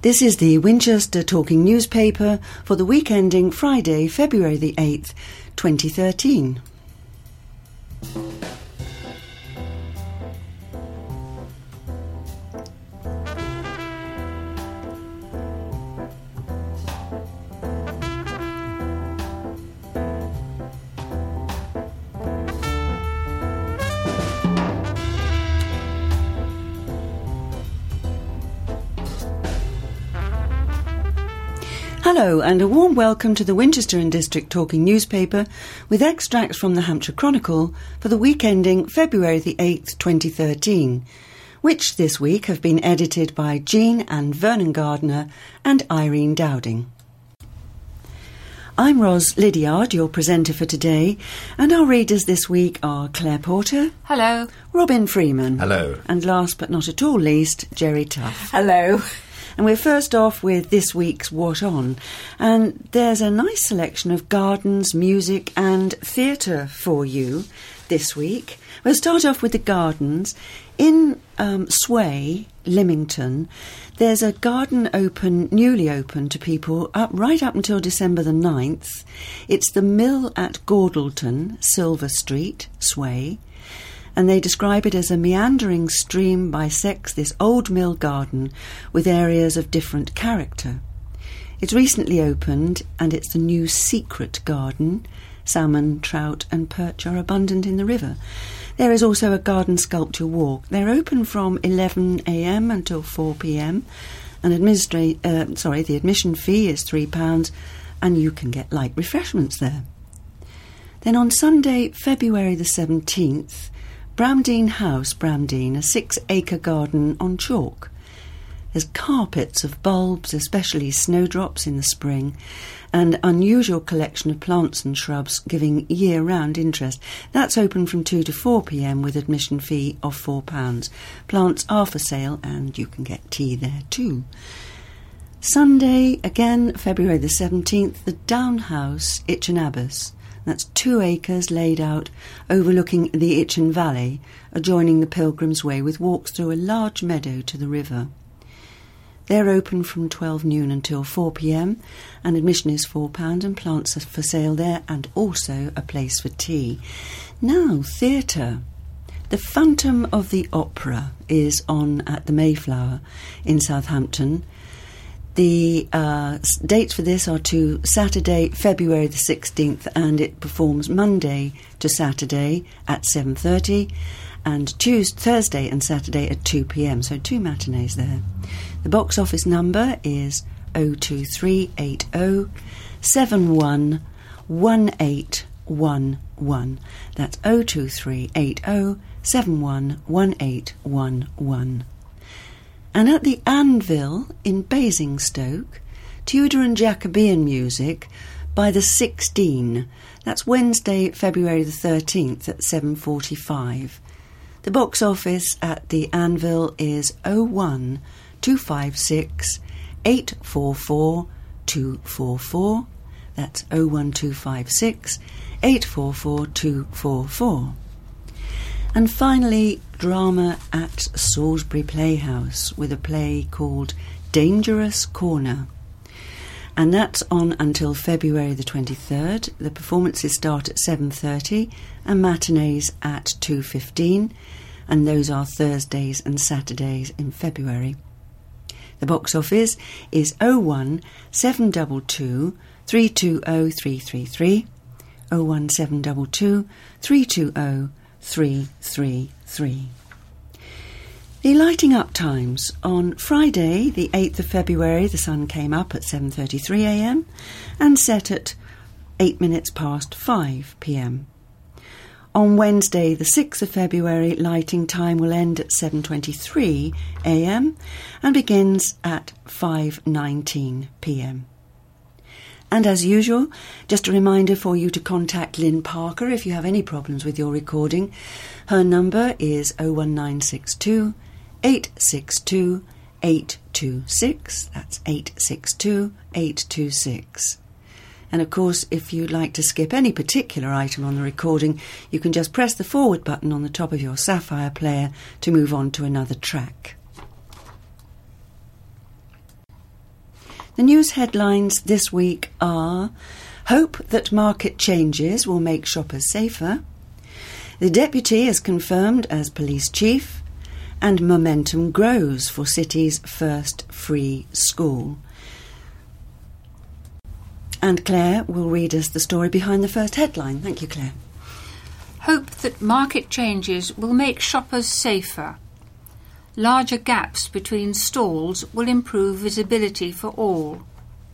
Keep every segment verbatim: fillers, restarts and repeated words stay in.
This is the Winchester Talking Newspaper for the week ending Friday, February the eighth, twenty thirteen. Hello and a warm welcome to the Winchester and District Talking Newspaper with extracts from the Hampshire Chronicle for the week ending February the eighth, twenty thirteen, which this week have been edited by Jean and Vernon Gardner and Irene Dowding. I'm Ros Lydiard, your presenter for today, and our readers this week are Claire Porter. Hello. Robin Freeman. Hello. And last but not at all least, Jerry Tuff. Hello. And we're first off with this week's What On, and there's a nice selection of gardens, music and theatre for you this week. We'll start off with the gardens. In um, Sway, Lymington, there's a garden open, newly open to people up right up until December the ninth. It's the Mill at Gordleton, Silver Street, Sway. And they describe it as a meandering stream bisects this old mill garden with areas of different character. It's recently opened and it's the new secret garden. Salmon, trout and perch are abundant in the river. There is also a garden sculpture walk. They're open from eleven a m until four p m and administra- uh, sorry, the admission fee is three pounds and you can get light refreshments there. Then on Sunday, February the seventeenth, Bramdean House, Bramdean, a six-acre garden on chalk. There's carpets of bulbs, especially snowdrops in the spring, and unusual collection of plants and shrubs giving year-round interest. That's open from two to four p m with admission fee of four pounds. Plants are for sale and you can get tea there too. Sunday, again, February the seventeenth, the Down House, Itchen Abbas. That's two acres laid out overlooking the Itchen Valley, adjoining the Pilgrim's Way with walks through a large meadow to the river. They're open from twelve noon until four p m and admission is four pounds and plants are for sale there and also a place for tea. Now, theatre. The Phantom of the Opera is on at the Mayflower in Southampton. The uh, dates for this are to Saturday, February the sixteenth, and it performs Monday to Saturday at seven thirty and Tuesday, Thursday and Saturday at two p m, so two matinees there. The box office number is oh two three eight oh seven one one eight one one. That's oh two three eight oh seven one one eight one one. And at the Anvil in Basingstoke, Tudor and Jacobean music by the Sixteen. That's Wednesday, February the thirteenth at seven forty-five. The box office at the Anvil is oh one two five six eight four four two four four. That's oh one two five six eight four four two four four. And finally, drama at Salisbury Playhouse with a play called Dangerous Corner. And that's on until February the twenty-third. The performances start at seven thirty and matinees at two fifteen. And those are Thursdays and Saturdays in February. The box office is oh one seven two two three two oh three three three. oh one seven two two three two oh three three three. The lighting up times. On Friday, the eighth of February, the sun came up at seven thirty-three a m and set at eight minutes past five p m. On Wednesday, the sixth of February, lighting time will end at seven twenty-three a m and begins at five nineteen p m. And as usual, just a reminder for you to contact Lynn Parker if you have any problems with your recording. Her number is oh one nine six two eight six two eight two six. That's eight six two eight two six. And of course, if you'd like to skip any particular item on the recording, you can just press the forward button on the top of your Sapphire player to move on to another track. The news headlines this week are: hope that market changes will make shoppers safer, the Deputy is confirmed as police chief, and momentum grows for City's first free school. And Claire will read us the story behind the first headline. Thank you, Claire. Hope that market changes will make shoppers safer. Larger gaps between stalls will improve visibility for all.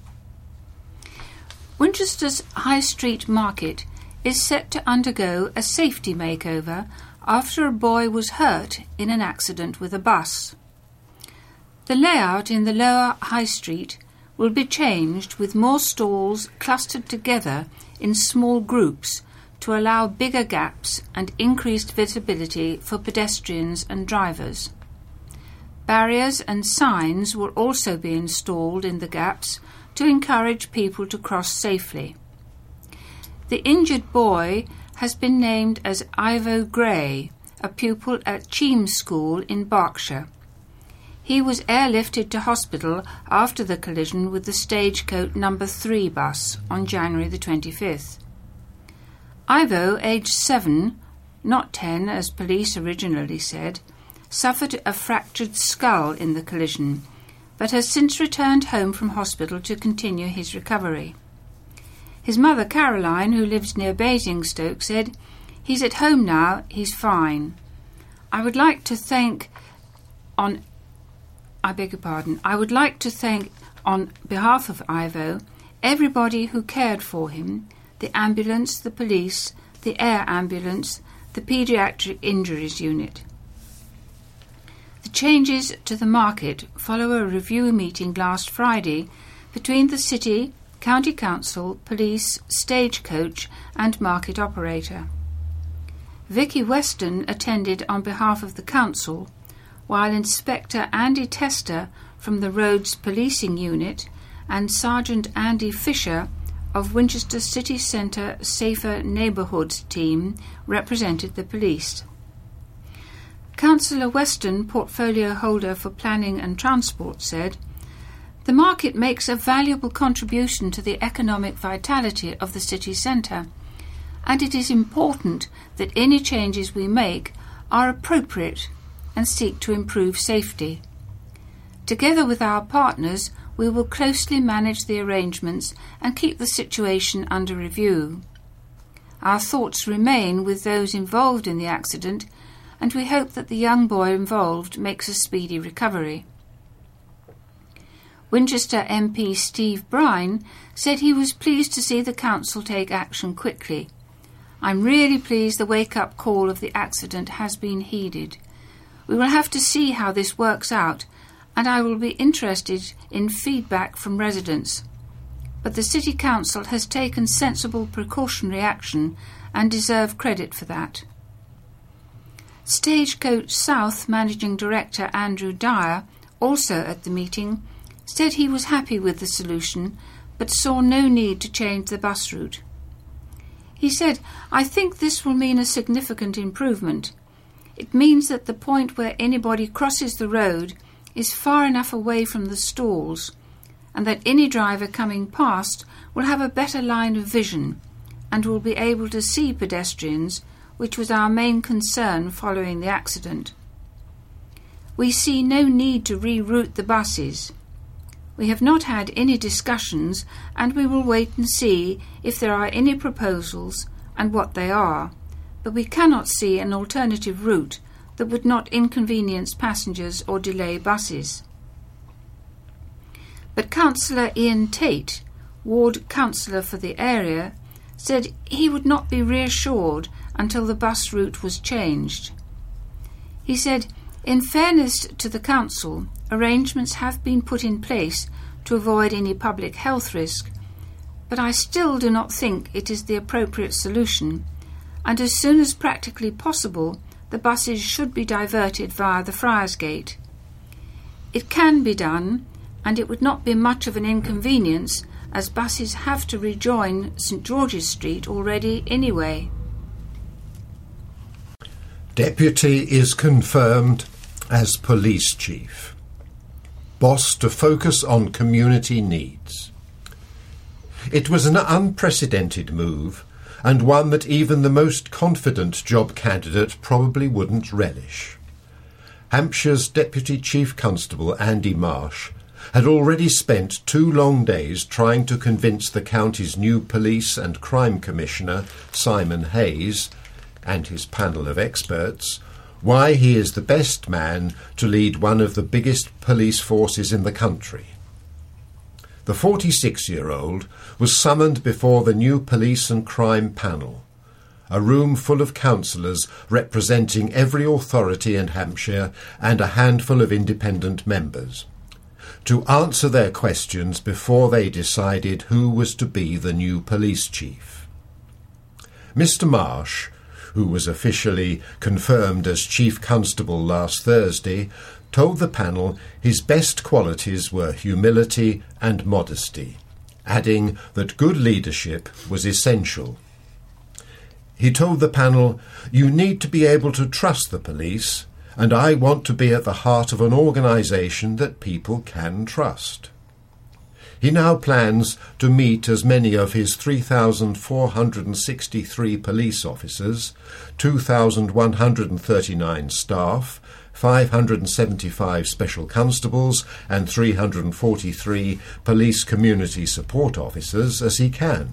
Winchester's High Street Market is set to undergo a safety makeover after a boy was hurt in an accident with a bus. The layout in the lower High Street will be changed, with more stalls clustered together in small groups to allow bigger gaps and increased visibility for pedestrians and drivers. Barriers and signs will also be installed in the gaps to encourage people to cross safely. The injured boy has been named as Ivo Gray, a pupil at Cheam School in Berkshire. He was airlifted to hospital after the collision with the Stagecoach number three bus on January the twenty-fifth. Ivo, aged seven, not ten as police originally said, suffered a fractured skull in the collision, but has since returned home from hospital to continue his recovery. His mother, Caroline, who lives near Basingstoke, said, "He's at home now, he's fine. I would like to thank on I beg your pardon. I would like to thank on behalf of Ivo everybody who cared for him, the ambulance, the police, the air ambulance, the paediatric injuries unit." The changes to the market follow a review meeting last Friday between the City, County Council, Police, Stagecoach and market operator. Vicky Weston attended on behalf of the Council, while Inspector Andy Tester from the Roads Policing Unit and Sergeant Andy Fisher of Winchester City Centre Safer Neighbourhoods team represented the police. Councillor Weston, portfolio holder for Planning and Transport, said, "The market makes a valuable contribution to the economic vitality of the city centre, and it is important that any changes we make are appropriate and seek to improve safety. Together with our partners, we will closely manage the arrangements and keep the situation under review. Our thoughts remain with those involved in the accident, and we hope that the young boy involved makes a speedy recovery." Winchester M P Steve Brine said he was pleased to see the council take action quickly. "I'm really pleased the wake-up call of the accident has been heeded. We will have to see how this works out, and I will be interested in feedback from residents. But the City Council has taken sensible precautionary action and deserve credit for that." Stagecoach South Managing Director Andrew Dyer, also at the meeting, said he was happy with the solution but saw no need to change the bus route. He said, "I think this will mean a significant improvement. It means that the point where anybody crosses the road is far enough away from the stalls, and that any driver coming past will have a better line of vision and will be able to see pedestrians, which was our main concern following the accident. We see no need to reroute the buses. We have not had any discussions, and we will wait and see if there are any proposals and what they are, but we cannot see an alternative route that would not inconvenience passengers or delay buses." But Councillor Ian Tate, Ward Councillor for the area, said he would not be reassured until the bus route was changed. He said, "In fairness to the council, arrangements have been put in place to avoid any public health risk, but I still do not think it is the appropriate solution, and as soon as practically possible, the buses should be diverted via the Friars Gate. It can be done, and it would not be much of an inconvenience, as buses have to rejoin St George's Street already anyway." Deputy is confirmed as police chief. boss to focus on community needs. It was an unprecedented move, and one that even the most confident job candidate probably wouldn't relish. Hampshire's Deputy Chief Constable, Andy Marsh, had already spent two long days trying to convince the county's new Police and Crime Commissioner, Simon Hayes, and his panel of experts, why he is the best man to lead one of the biggest police forces in the country. The forty-six-year-old was summoned before the new Police and Crime panel, a room full of councillors representing every authority in Hampshire and a handful of independent members, to answer their questions before they decided who was to be the new police chief. Mister Marsh, who was officially confirmed as Chief Constable last Thursday, told the panel his best qualities were humility and modesty, adding that good leadership was essential. He told the panel, "You need to be able to trust the police, and I want to be at the heart of an organisation that people can trust." He now plans to meet as many of his three thousand four hundred sixty-three police officers, two thousand one hundred thirty-nine staff, five hundred seventy-five special constables and three hundred forty-three police community support officers as he can.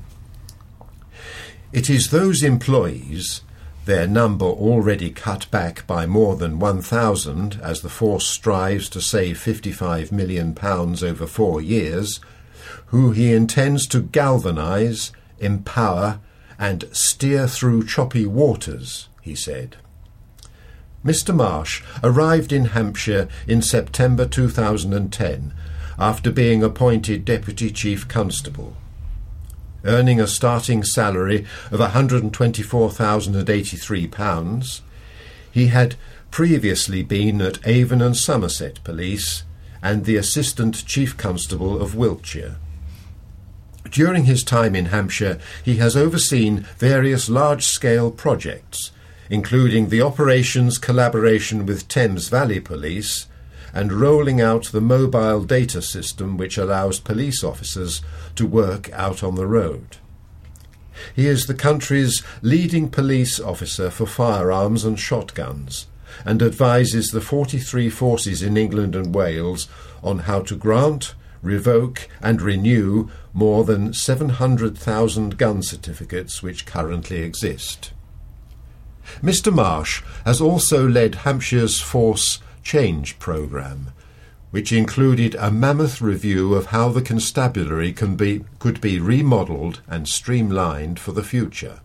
It is those employees, their number already cut back by more than one thousand as the force strives to save fifty-five million pounds over four years, who he intends to galvanise, empower and steer through choppy waters, he said. Mister Marsh arrived in Hampshire in September two thousand ten after being appointed Deputy Chief Constable. Earning a starting salary of one hundred twenty-four thousand eighty-three pounds, he had previously been at Avon and Somerset Police and the Assistant Chief Constable of Wiltshire. During his time in Hampshire, he has overseen various large-scale projects, including the operations collaboration with Thames Valley Police and rolling out the mobile data system which allows police officers to work out on the road. He is the country's leading police officer for firearms and shotguns and advises the forty-three forces in England and Wales on how to grant, revoke and renew more than seven hundred thousand gun certificates which currently exist. Mister Marsh has also led Hampshire's Force Change programme, which included a mammoth review of how the constabulary can be, could be remodelled and streamlined for the future.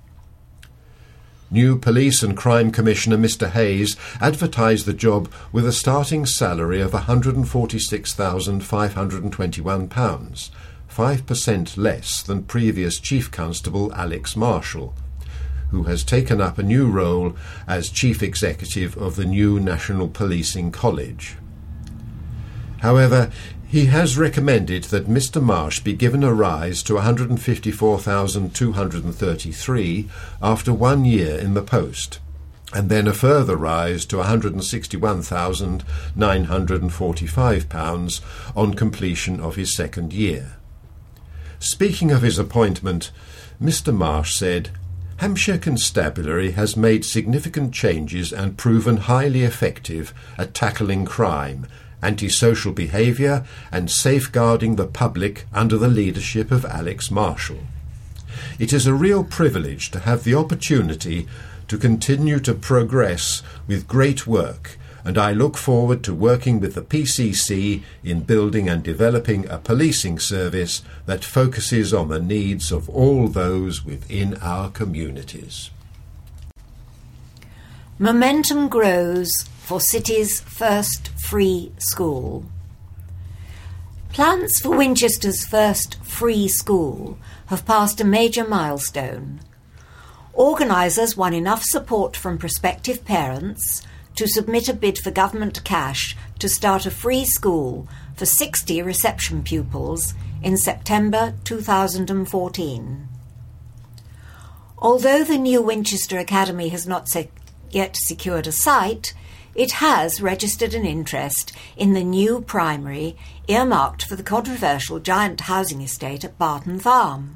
New Police and Crime Commissioner Mister Hayes advertised the job with a starting salary of one hundred forty-six thousand five hundred twenty-one pounds, five percent less than previous Chief Constable Alex Marshall, who has taken up a new role as Chief Executive of the new National Policing College. However, he has recommended that Mister Marsh be given a rise to one hundred fifty-four thousand two hundred thirty-three after one year in the post, and then a further rise to one hundred sixty-one thousand nine hundred forty-five pounds on completion of his second year. Speaking of his appointment, Mister Marsh said, "Hampshire Constabulary has made significant changes and proven highly effective at tackling crime, antisocial behaviour and safeguarding the public under the leadership of Alex Marshall. It is a real privilege to have the opportunity to continue to progress with great work, and I look forward to working with the P C C in building and developing a policing service that focuses on the needs of all those within our communities." Momentum grows for City's first free school. Plans for Winchester's first free school have passed a major milestone. Organisers won enough support from prospective parents to submit a bid for government cash to start a free school for sixty reception pupils in September two thousand fourteen. Although the new Winchester Academy has not se- yet secured a site, it has registered an interest in the new primary earmarked for the controversial giant housing estate at Barton Farm.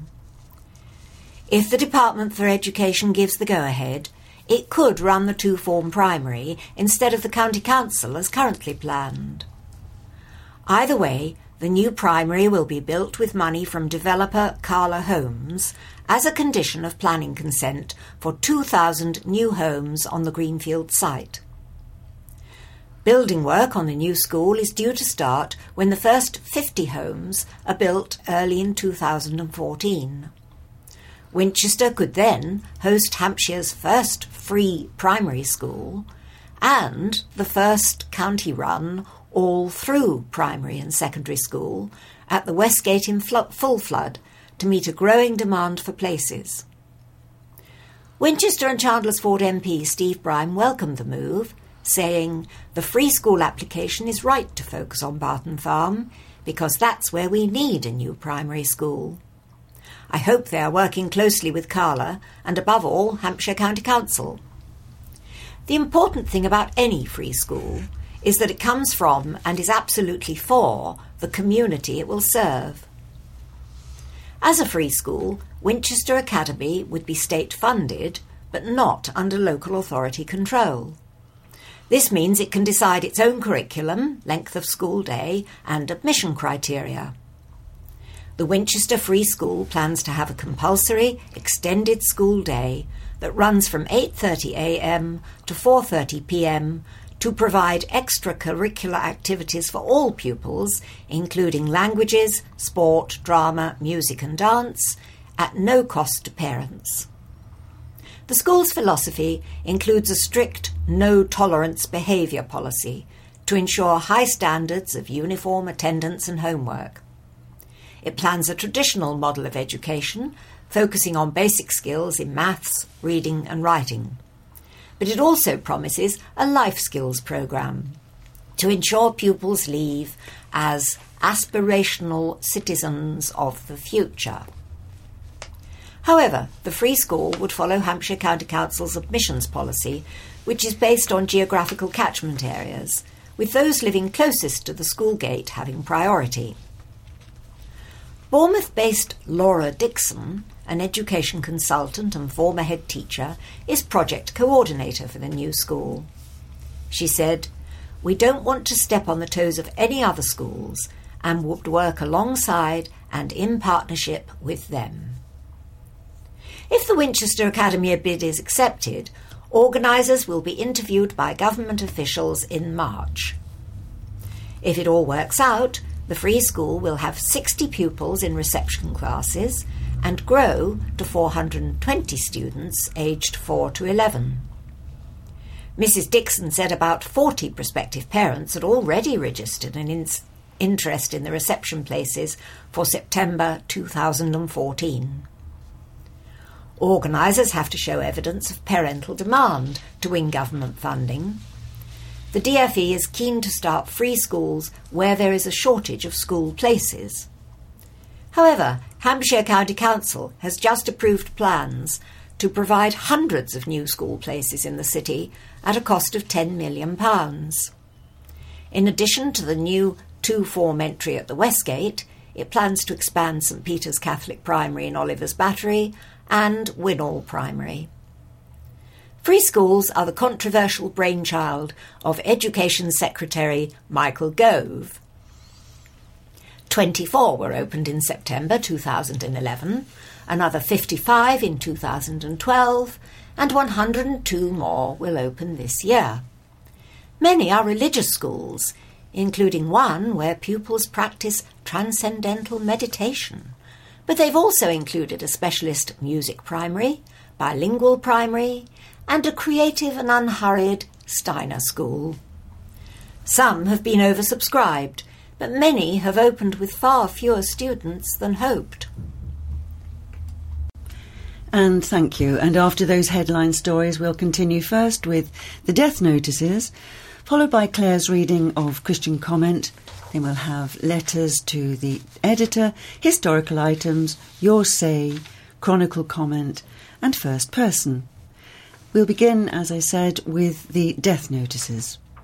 If the Department for Education gives the go-ahead, it could run the two-form primary instead of the County Council as currently planned. Either way, the new primary will be built with money from developer Carla Homes as a condition of planning consent for two thousand new homes on the Greenfield site. Building work on the new school is due to start when the first fifty homes are built early in two thousand fourteen. Winchester could then host Hampshire's first free primary school and the first county-run all-through primary and secondary school at the Westgate in fl- full flood to meet a growing demand for places. Winchester and Chandlersford M P Steve Brime welcomed the move, saying the free school application is right to focus on Barton Farm because that's where we need a new primary school. I hope they are working closely with Carla and, above all, Hampshire County Council. The important thing about any free school is that it comes from and is absolutely for the community it will serve. As a free school, Winchester Academy would be state-funded, but not under local authority control. This means it can decide its own curriculum, length of school day, and admission criteria. The Winchester Free School plans to have a compulsory, extended school day that runs from eight thirty a m to four thirty p m to provide extracurricular activities for all pupils, including languages, sport, drama, music and dance, at no cost to parents. The school's philosophy includes a strict no-tolerance behaviour policy to ensure high standards of uniform attendance and homework. It plans a traditional model of education, focusing on basic skills in maths, reading and writing. But it also promises a life skills programme to ensure pupils leave as aspirational citizens of the future. However, the free school would follow Hampshire County Council's admissions policy, which is based on geographical catchment areas, with those living closest to the school gate having priority. Bournemouth-based Laura Dixon, an education consultant and former head teacher, is project coordinator for the new school. She said, "We don't want to step on the toes of any other schools and would work alongside and in partnership with them." If the Winchester Academy bid is accepted, organisers will be interviewed by government officials in March. If it all works out, the free school will have sixty pupils in reception classes and grow to four hundred twenty students aged four to eleven. Missus Dixon said about forty prospective parents had already registered an in- interest in the reception places for September two thousand fourteen. Organisers have to show evidence of parental demand to win government funding. The D F E is keen to start free schools where there is a shortage of school places. However, Hampshire County Council has just approved plans to provide hundreds of new school places in the city at a cost of ten million pounds. In addition to the new two-form entry at the Westgate, it plans to expand St Peter's Catholic Primary in Oliver's Battery and Winnall Primary. Free schools are the controversial brainchild of Education Secretary Michael Gove. twenty-four were opened in September two thousand eleven, another fifty-five in two thousand twelve, and one hundred two more will open this year. Many are religious schools, including one where pupils practice transcendental meditation, but they've also included a specialist music primary, bilingual primary, and a creative and unhurried Steiner school. Some have been oversubscribed, but many have opened with far fewer students than hoped. And thank you. And after those headline stories, we'll continue first with the death notices, followed by Claire's reading of Christian Comment. Then we'll have letters to the editor, historical items, your say, chronicle comment, and first person. We'll begin, as I said, with the death notices.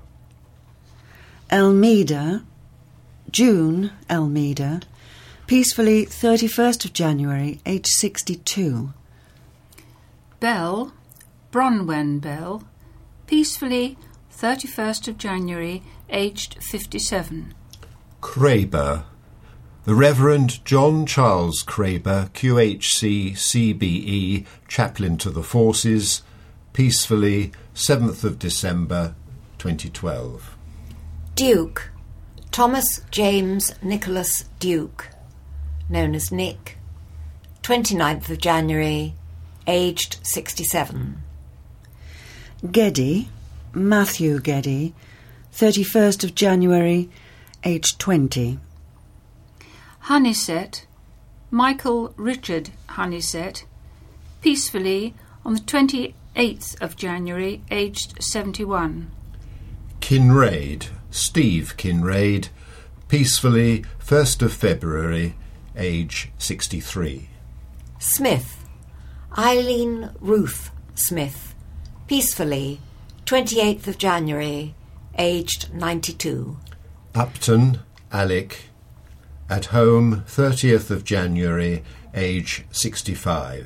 Elmeda, June Elmeda, peacefully thirty-first of January, age sixty-two. Bell, Bronwen Bell, peacefully thirty-first of January, aged fifty-seven. Craber, the Reverend John Charles Craber, Q H C, C B E, Chaplain to the Forces, peacefully seventh of December, twenty twelve. Duke, Thomas James Nicholas Duke, known as Nick, twenty-ninth of January, aged sixty-seven. Geddy, Matthew Geddy, thirty-first of January, aged twenty. Honeysett, Michael Richard Honeysett, peacefully on the twenty-eighth of January, aged seventy-one. Kinraid, Steve Kinraid, peacefully first of February, age sixty-three. Smith, Eileen Ruth Smith, peacefully twenty-eighth of January, aged ninety-two. Upton, Alec, at home thirtieth of January, age sixty-five.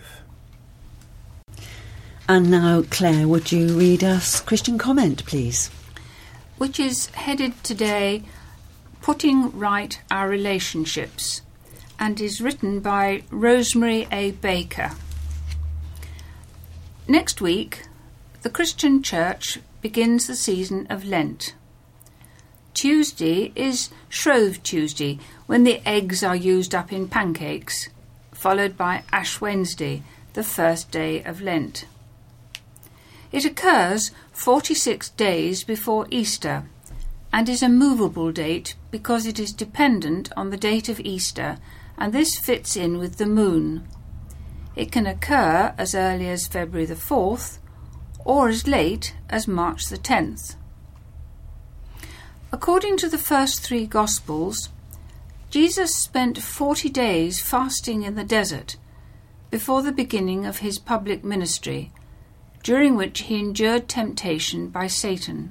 And now, Claire, would you read us Christian Comment, please? Which is headed today, Putting Right Our Relationships, and is written by Rosemary A. Baker. Next week, the Christian Church begins the season of Lent. Tuesday is Shrove Tuesday, when the eggs are used up in pancakes, followed by Ash Wednesday, the first day of Lent. It occurs forty-six days before Easter, and is a movable date because it is dependent on the date of Easter, and this fits in with the moon. It can occur as early as February the fourth, or as late as March the tenth. According to the first three Gospels, Jesus spent forty days fasting in the desert before the beginning of his public ministry, during which he endured temptation by Satan.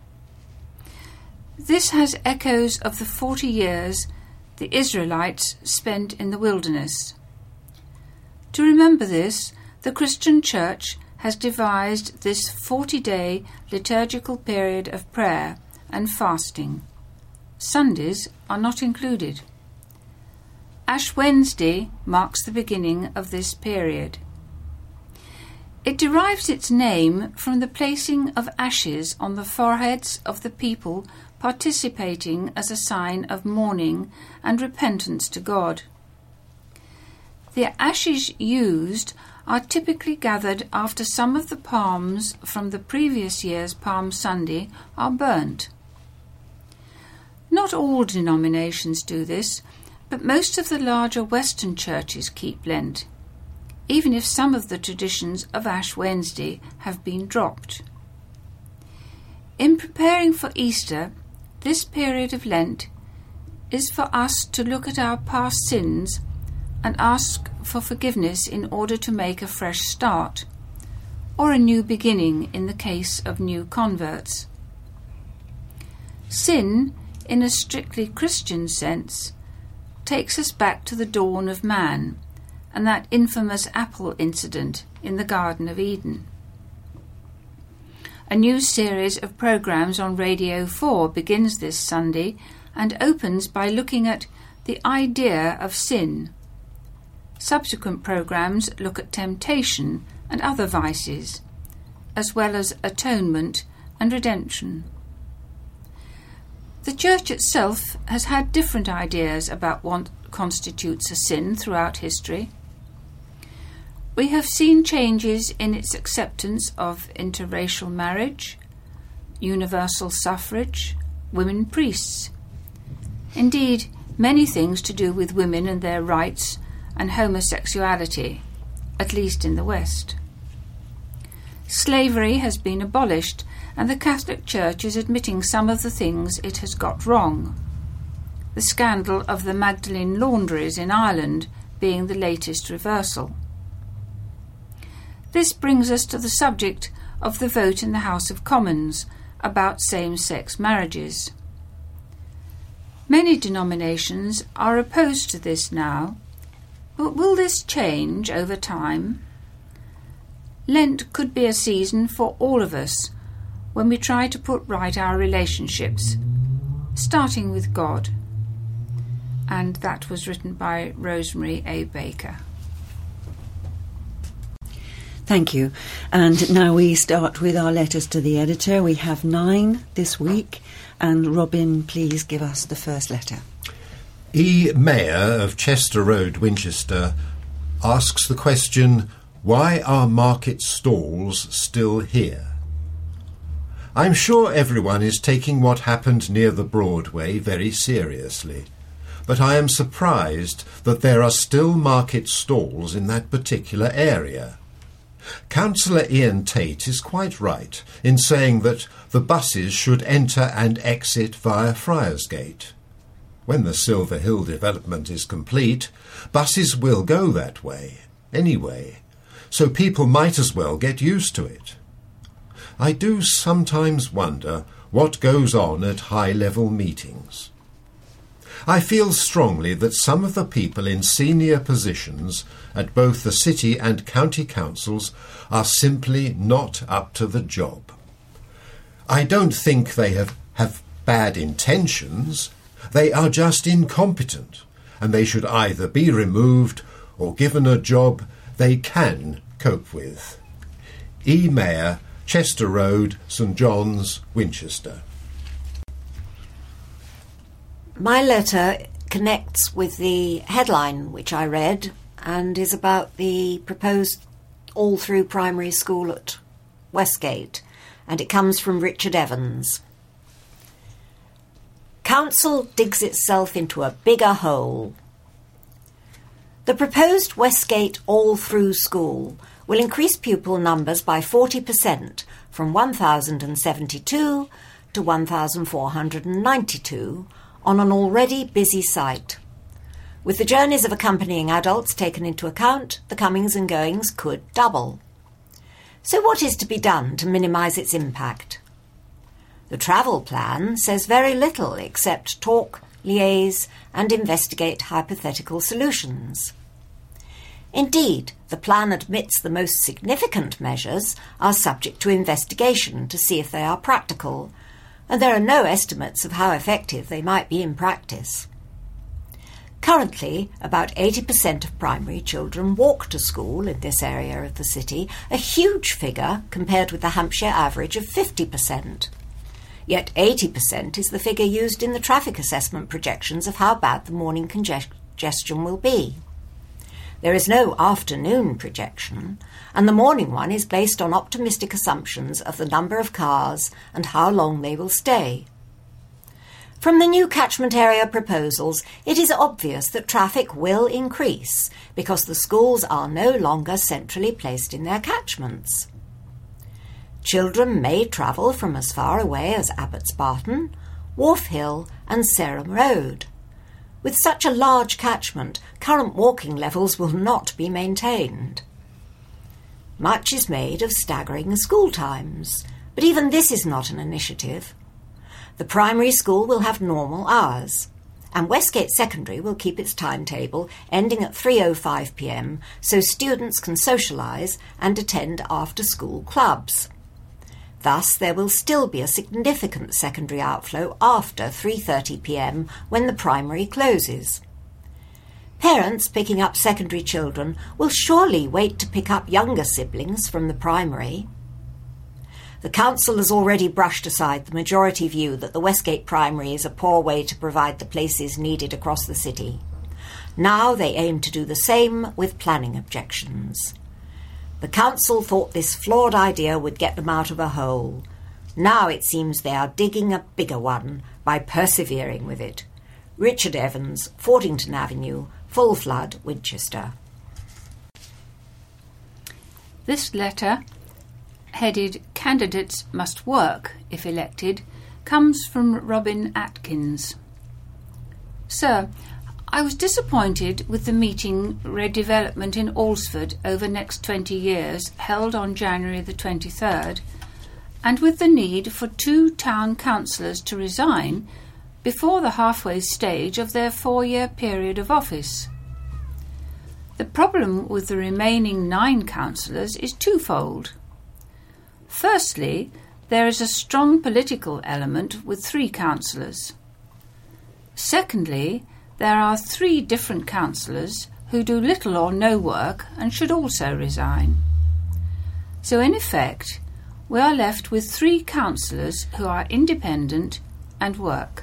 This has echoes of the forty years the Israelites spent in the wilderness. To remember this, the Christian Church has devised this forty-day liturgical period of prayer and fasting. Sundays are not included. Ash Wednesday marks the beginning of this period. It derives its name from the placing of ashes on the foreheads of the people participating as a sign of mourning and repentance to God. The ashes used are typically gathered after some of the palms from the previous year's Palm Sunday are burnt. Not all denominations do this, but most of the larger Western churches keep Lent, even if some of the traditions of Ash Wednesday have been dropped. In preparing for Easter, this period of Lent is for us to look at our past sins and ask for forgiveness in order to make a fresh start, or a new beginning in the case of new converts. Sin, in a strictly Christian sense, takes us back to the dawn of man and that infamous apple incident in the Garden of Eden. A new series of programmes on Radio four begins this Sunday and opens by looking at the idea of sin. Subsequent programmes look at temptation and other vices, as well as atonement and redemption. The Church itself has had different ideas about what constitutes a sin throughout history. We have seen changes in its acceptance of interracial marriage, universal suffrage, women priests. Indeed, many things to do with women and their rights and homosexuality, at least in the West. Slavery has been abolished, and the Catholic Church is admitting some of the things it has got wrong. The scandal of the Magdalene laundries in Ireland being the latest reversal. This brings us to the subject of the vote in the House of Commons about same-sex marriages. Many denominations are opposed to this now, but will this change over time? Lent could be a season for all of us when we try to put right our relationships, starting with God. And that was written by Rosemary A. Baker. Thank you. And now we start with our letters to the editor. We have nine this week. And Robin, please give us the first letter. E. Mayer of Chester Road, Winchester, asks the question, why are market stalls still here? I'm sure everyone is taking what happened near the Broadway very seriously, but I am surprised that there are still market stalls in that particular area. Councillor Ian Tate is quite right in saying that the buses should enter and exit via Friarsgate. When the Silver Hill development is complete, buses will go that way, anyway, so people might as well get used to it. I do sometimes wonder what goes on at high-level meetings. I feel strongly that some of the people in senior positions at both the city and county councils are simply not up to the job. I don't think they have, have bad intentions. They are just incompetent, and they should either be removed or given a job they can cope with. E. Mayer, Chester Road, St John's, Winchester. My letter connects with the headline which I read and is about the proposed all-through primary school at Westgate, and it comes from Richard Evans. Council digs itself into a bigger hole. The proposed Westgate all-through school will increase pupil numbers by forty percent from one thousand seventy-two to one thousand four hundred ninety-two on an already busy site. With the journeys of accompanying adults taken into account, the comings and goings could double. So what is to be done to minimise its impact? The travel plan says very little except talk, liaise and investigate hypothetical solutions. Indeed, the plan admits the most significant measures are subject to investigation to see if they are practical, and there are no estimates of how effective they might be in practice. Currently, about eighty percent of primary children walk to school in this area of the city, a huge figure compared with the Hampshire average of fifty percent. Yet eighty percent is the figure used in the traffic assessment projections of how bad the morning congestion will be. There is no afternoon projection, and the morning one is based on optimistic assumptions of the number of cars and how long they will stay. From the new catchment area proposals, it is obvious that traffic will increase because the schools are no longer centrally placed in their catchments. Children may travel from as far away as Abbots Barton, Wharf Hill and Sarum Road. With such a large catchment, current walking levels will not be maintained. Much is made of staggering school times, but even this is not an initiative. The primary school will have normal hours, and Westgate Secondary will keep its timetable ending at three oh five p m so students can socialise and attend after-school clubs. Thus, there will still be a significant secondary outflow after three thirty p m when the primary closes. Parents picking up secondary children will surely wait to pick up younger siblings from the primary. The council has already brushed aside the majority view that the Westgate Primary is a poor way to provide the places needed across the city. Now they aim to do the same with planning objections. The council thought this flawed idea would get them out of a hole. Now it seems they are digging a bigger one by persevering with it. Richard Evans, Fordington Avenue, Full Flood, Winchester. This letter, headed Candidates Must Work If Elected, comes from Robin Atkins. Sir, I was disappointed with the meeting redevelopment in Alresford over next twenty years held on January the twenty-third, and with the need for two town councillors to resign before the halfway stage of their four-year period of office. The problem with the remaining nine councillors is twofold. Firstly, there is a strong political element with three councillors. Secondly, there are three different councillors who do little or no work and should also resign. So in effect, we are left with three councillors who are independent and work.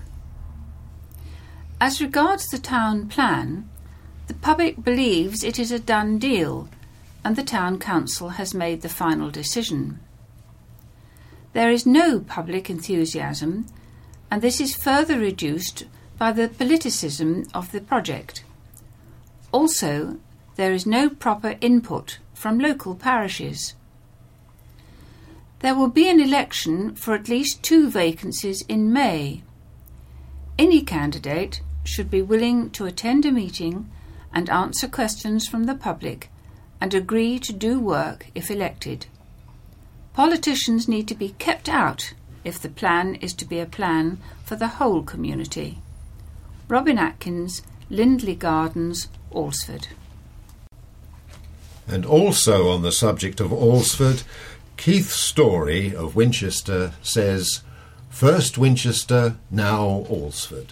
As regards the town plan, the public believes it is a done deal and the town council has made the final decision. There is no public enthusiasm, and this is further reduced by the politicism of the project. Also, there is no proper input from local parishes. There will be an election for at least two vacancies in May. Any candidate should be willing to attend a meeting and answer questions from the public and agree to do work if elected. Politicians need to be kept out if the plan is to be a plan for the whole community. Robin Atkins, Lindley Gardens, Alresford. And also on the subject of Alresford, Keith Story of Winchester says, "First Winchester, now Alresford."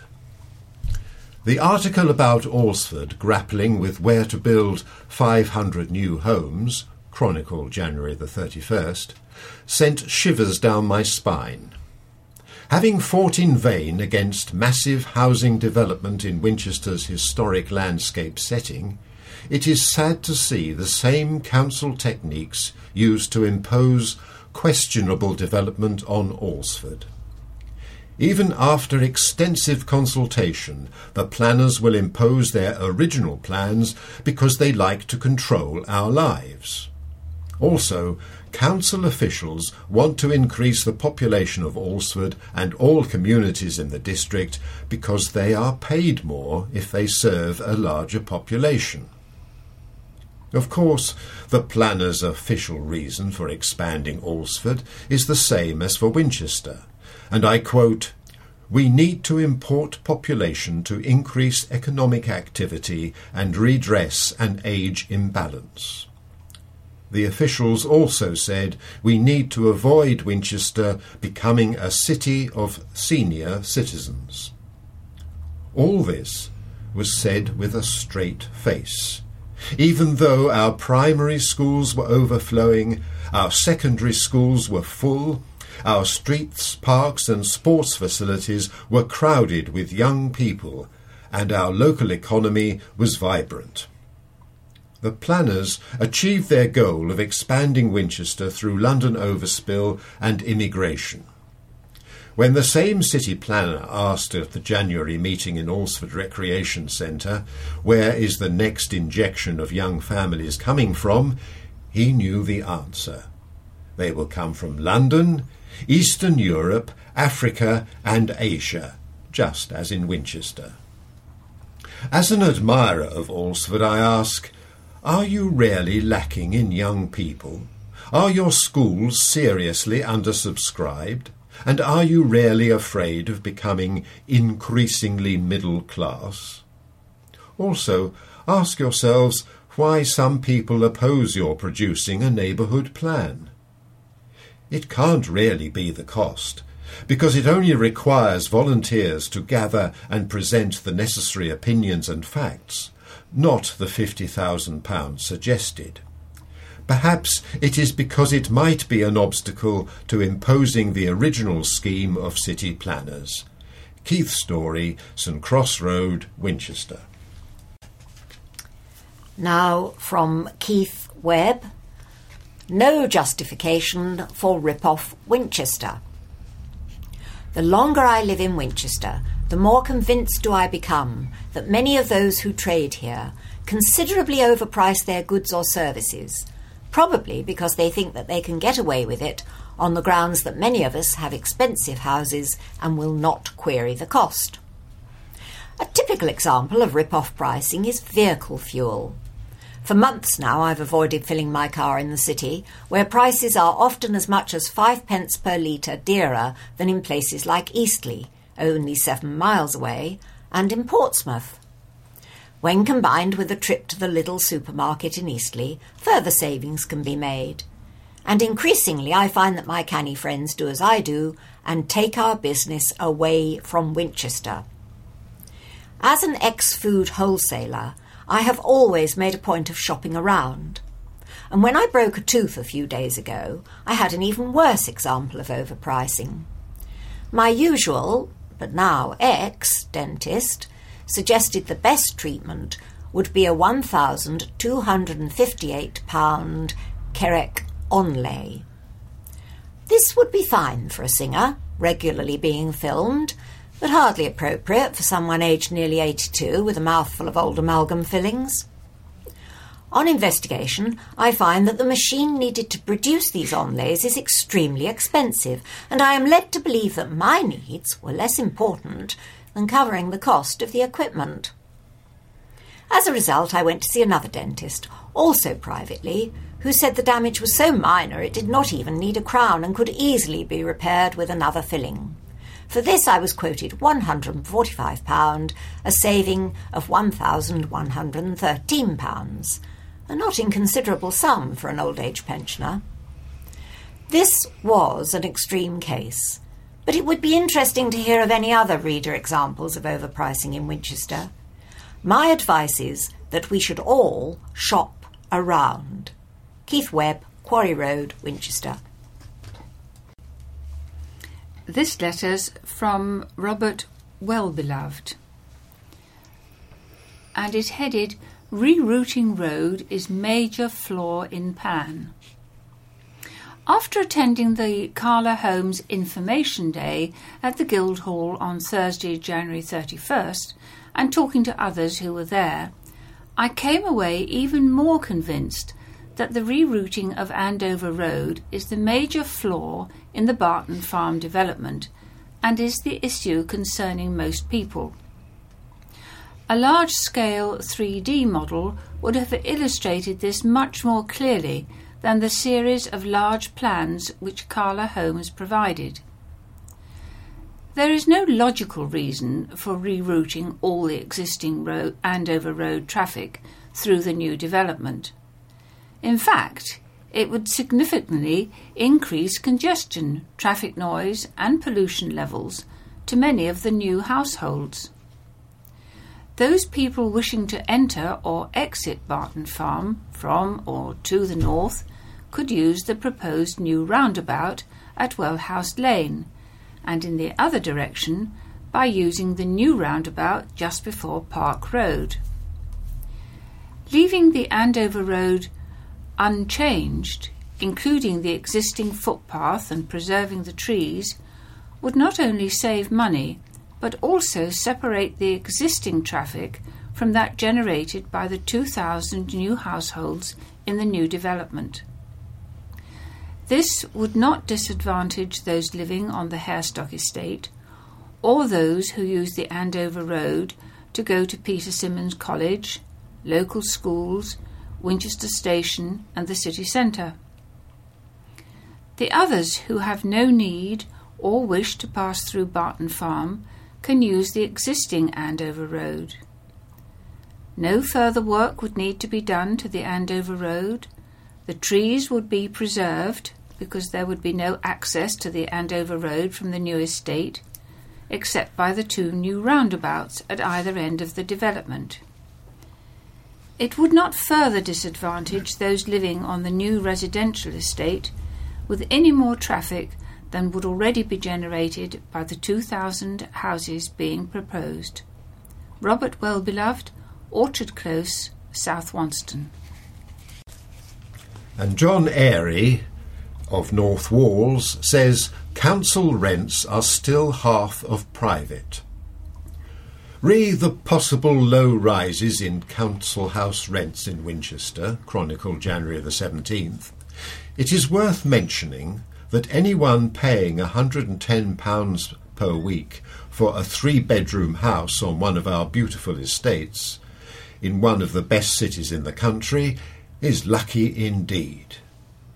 The article about Alresford grappling with where to build five hundred new homes, Chronicle, January the thirty-first, sent shivers down my spine. Having fought in vain against massive housing development in Winchester's historic landscape setting, it is sad to see the same council techniques used to impose questionable development on Alresford. Even after extensive consultation, the planners will impose their original plans because they like to control our lives. Also, council officials want to increase the population of Alresford and all communities in the district because they are paid more if they serve a larger population. Of course, the planners' official reason for expanding Alresford is the same as for Winchester, and I quote, "We need to import population to increase economic activity and redress an age imbalance." The officials also said we need to avoid Winchester becoming a city of senior citizens. All this was said with a straight face. Even though our primary schools were overflowing, our secondary schools were full, our streets, parks and sports facilities were crowded with young people, and our local economy was vibrant. The planners achieved their goal of expanding Winchester through London overspill and immigration. When the same city planner asked at the January meeting in Alresford Recreation Centre, where is the next injection of young families coming from, he knew the answer. They will come from London, Eastern Europe, Africa and Asia, just as in Winchester. As an admirer of Alresford, I ask, are you really lacking in young people? Are your schools seriously undersubscribed? And are you really afraid of becoming increasingly middle class? Also, ask yourselves why some people oppose your producing a neighbourhood plan. It can't really be the cost, because it only requires volunteers to gather and present the necessary opinions and facts, not the fifty thousand pounds suggested. Perhaps it is because it might be an obstacle to imposing the original scheme of city planners. Keith Story, St Cross Road, Winchester. Now from Keith Webb. No justification for rip-off Winchester. The longer I live in Winchester, the more convinced do I become that many of those who trade here considerably overprice their goods or services, probably because they think that they can get away with it on the grounds that many of us have expensive houses and will not query the cost. A typical example of rip-off pricing is vehicle fuel. For months now I've avoided filling my car in the city, where prices are often as much as five pence per litre dearer than in places like Eastleigh, only seven miles away, and in Portsmouth. When combined with a trip to the Lidl supermarket in Eastleigh, further savings can be made. And increasingly I find that my canny friends do as I do and take our business away from Winchester. As an ex-food wholesaler, I have always made a point of shopping around. And when I broke a tooth a few days ago, I had an even worse example of overpricing. My usual, but now ex-dentist, suggested the best treatment would be a one thousand two hundred fifty-eight pounds Kerek onlay. This would be fine for a singer, regularly being filmed, but hardly appropriate for someone aged nearly eighty-two with a mouthful of old amalgam fillings. On investigation, I find that the machine needed to produce these onlays is extremely expensive, and I am led to believe that my needs were less important than covering the cost of the equipment. As a result, I went to see another dentist, also privately, who said the damage was so minor it did not even need a crown and could easily be repaired with another filling. For this I was quoted one hundred forty-five pounds, a saving of one thousand one hundred thirteen pounds, a not inconsiderable sum for an old age pensioner. This was an extreme case, but it would be interesting to hear of any other reader examples of overpricing in Winchester. My advice is that we should all shop around. Keith Webb, Quarry Road, Winchester. This letter's from Robert Wellbeloved, and it's headed Rerouting Road is Major Flaw in Plan. After attending the Carla Holmes Information Day at the Guildhall on Thursday, January thirty-first, and talking to others who were there, I came away even more convinced that the rerouting of Andover Road is the major flaw in the Barton Farm development and is the issue concerning most people. A large-scale three D model would have illustrated this much more clearly than the series of large plans which Carla Holmes provided. There is no logical reason for rerouting all the existing road, Andover Road traffic through the new development. In fact, it would significantly increase congestion, traffic noise and pollution levels to many of the new households. Those people wishing to enter or exit Barton Farm from or to the north could use the proposed new roundabout at Wellhouse Lane, and in the other direction by using the new roundabout just before Park Road. Leaving the Andover Road unchanged, including the existing footpath and preserving the trees, would not only save money but also separate the existing traffic from that generated by the two thousand new households in the new development. This would not disadvantage those living on the Harestock estate or those who use the Andover Road to go to Peter Symonds College, local schools, Winchester Station and the city centre. The others who have no need or wish to pass through Barton Farm can use the existing Andover Road. No further work would need to be done to the Andover Road. The trees would be preserved because there would be no access to the Andover Road from the new estate, except by the two new roundabouts at either end of the development. It would not further disadvantage those living on the new residential estate with any more traffic than would already be generated by the two thousand houses being proposed. Robert Wellbeloved, Orchard Close, South Wonston. And John Airy of North Walls says council rents are still half of private. Re the possible low rises in council house rents in Winchester, Chronicle January the seventeenth, it is worth mentioning that anyone paying one hundred and ten pounds per week for a three-bedroom house on one of our beautiful estates in one of the best cities in the country is lucky indeed.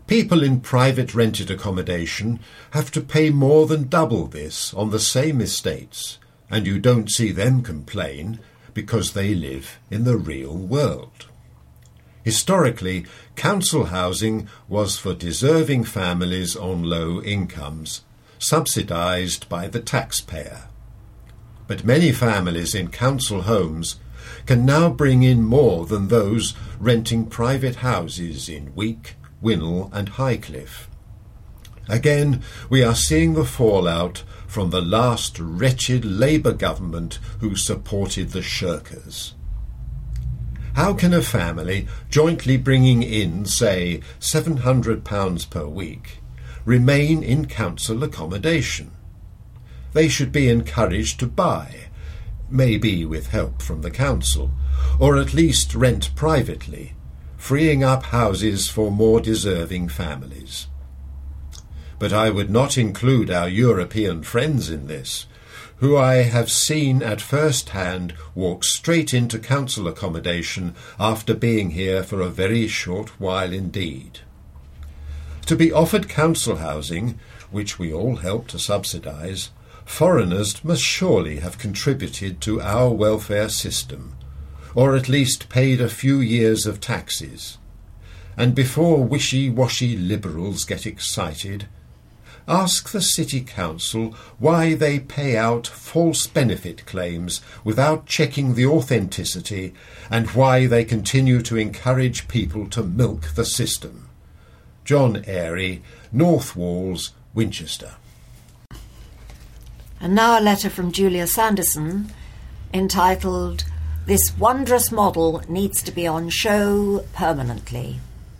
People in private rented accommodation have to pay more than double this on the same estates, and you don't see them complain because they live in the real world. Historically, council housing was for deserving families on low incomes, subsidised by the taxpayer. But many families in council homes can now bring in more than those renting private houses in Week, Winnell and Highcliffe. Again, we are seeing the fallout from the last wretched Labour government who supported the shirkers. How can a family jointly bringing in, say, seven hundred pounds per week remain in council accommodation? They should be encouraged to buy, maybe with help from the council, or at least rent privately, freeing up houses for more deserving families. But I would not include our European friends in this, who I have seen at first hand walk straight into council accommodation after being here for a very short while indeed. To be offered council housing, which we all help to subsidise, foreigners must surely have contributed to our welfare system, or at least paid a few years of taxes. And before wishy-washy Liberals get excited, ask the City Council why they pay out false benefit claims without checking the authenticity, and why they continue to encourage people to milk the system. John Airy, North Walls, Winchester. And now a letter from Julia Sanderson entitled, "This Wondrous Model Needs to be on Show Permanently."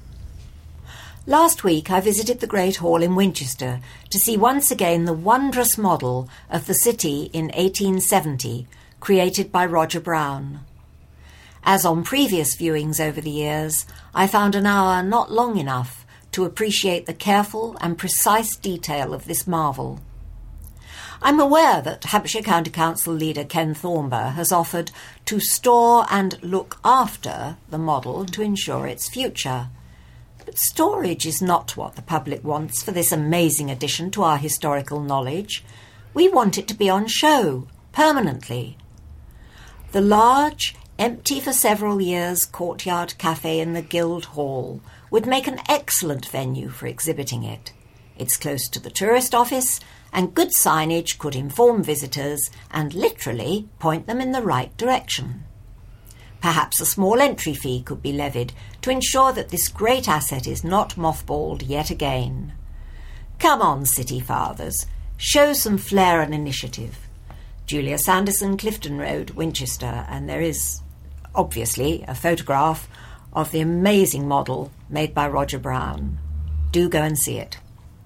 Last week I visited the Great Hall in Winchester to see once again the wondrous model of the city in eighteen seventy, created by Roger Brown. As on previous viewings over the years, I found an hour not long enough to appreciate the careful and precise detail of this marvel. I'm aware that Hampshire County Council leader Ken Thornber has offered to store and look after the model to ensure its future. But storage is not what the public wants for this amazing addition to our historical knowledge. We want it to be on show, permanently. The large, empty for several years courtyard cafe in the Guild Hall would make an excellent venue for exhibiting it. It's close to the tourist office, and good signage could inform visitors and literally point them in the right direction. Perhaps a small entry fee could be levied to ensure that this great asset is not mothballed yet again. Come on, City Fathers, show some flair and initiative. Julia Sanderson, Clifton Road, Winchester, and there is, obviously, a photograph of the amazing model made by Roger Brown. Do go and see it.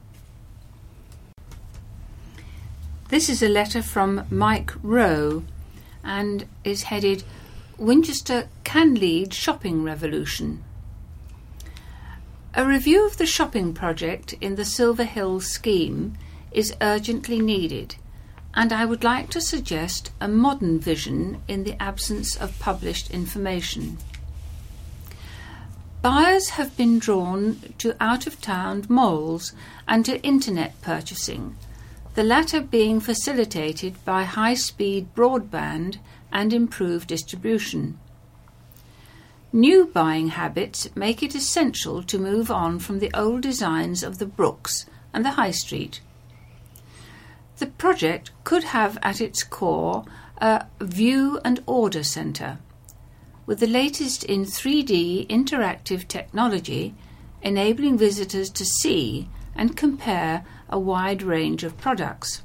This is a letter from Mike Rowe and is headed, "Winchester can lead shopping revolution." A review of the shopping project in the Silver Hill scheme is urgently needed, and I would like to suggest a modern vision in the absence of published information. Buyers have been drawn to out-of-town malls and to internet purchasing, the latter being facilitated by high-speed broadband and improved distribution. New buying habits make it essential to move on from the old designs of the Brooks and the High Street. The project could have at its core a view and order centre, with the latest in three D interactive technology enabling visitors to see and compare a wide range of products.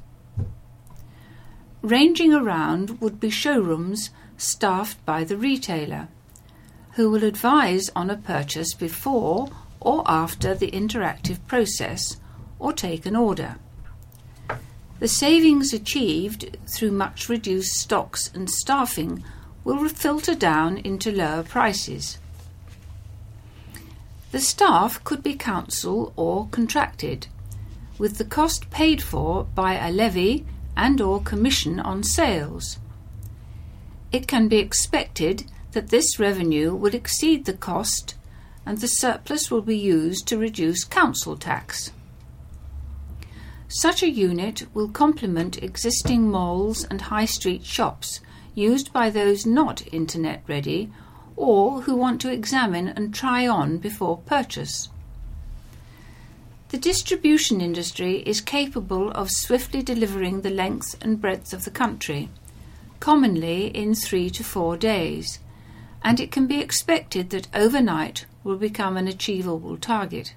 Ranging around would be showrooms staffed by the retailer, who will advise on a purchase before or after the interactive process or take an order. The savings achieved through much reduced stocks and staffing will filter down into lower prices. The staff could be council or contracted, with the cost paid for by a levy and or commission on sales. It can be expected that this revenue will exceed the cost and the surplus will be used to reduce council tax. Such a unit will complement existing malls and high street shops used by those not internet ready or who want to examine and try on before purchase. The distribution industry is capable of swiftly delivering the length and breadth of the country, commonly in three to four days, and it can be expected that overnight will become an achievable target.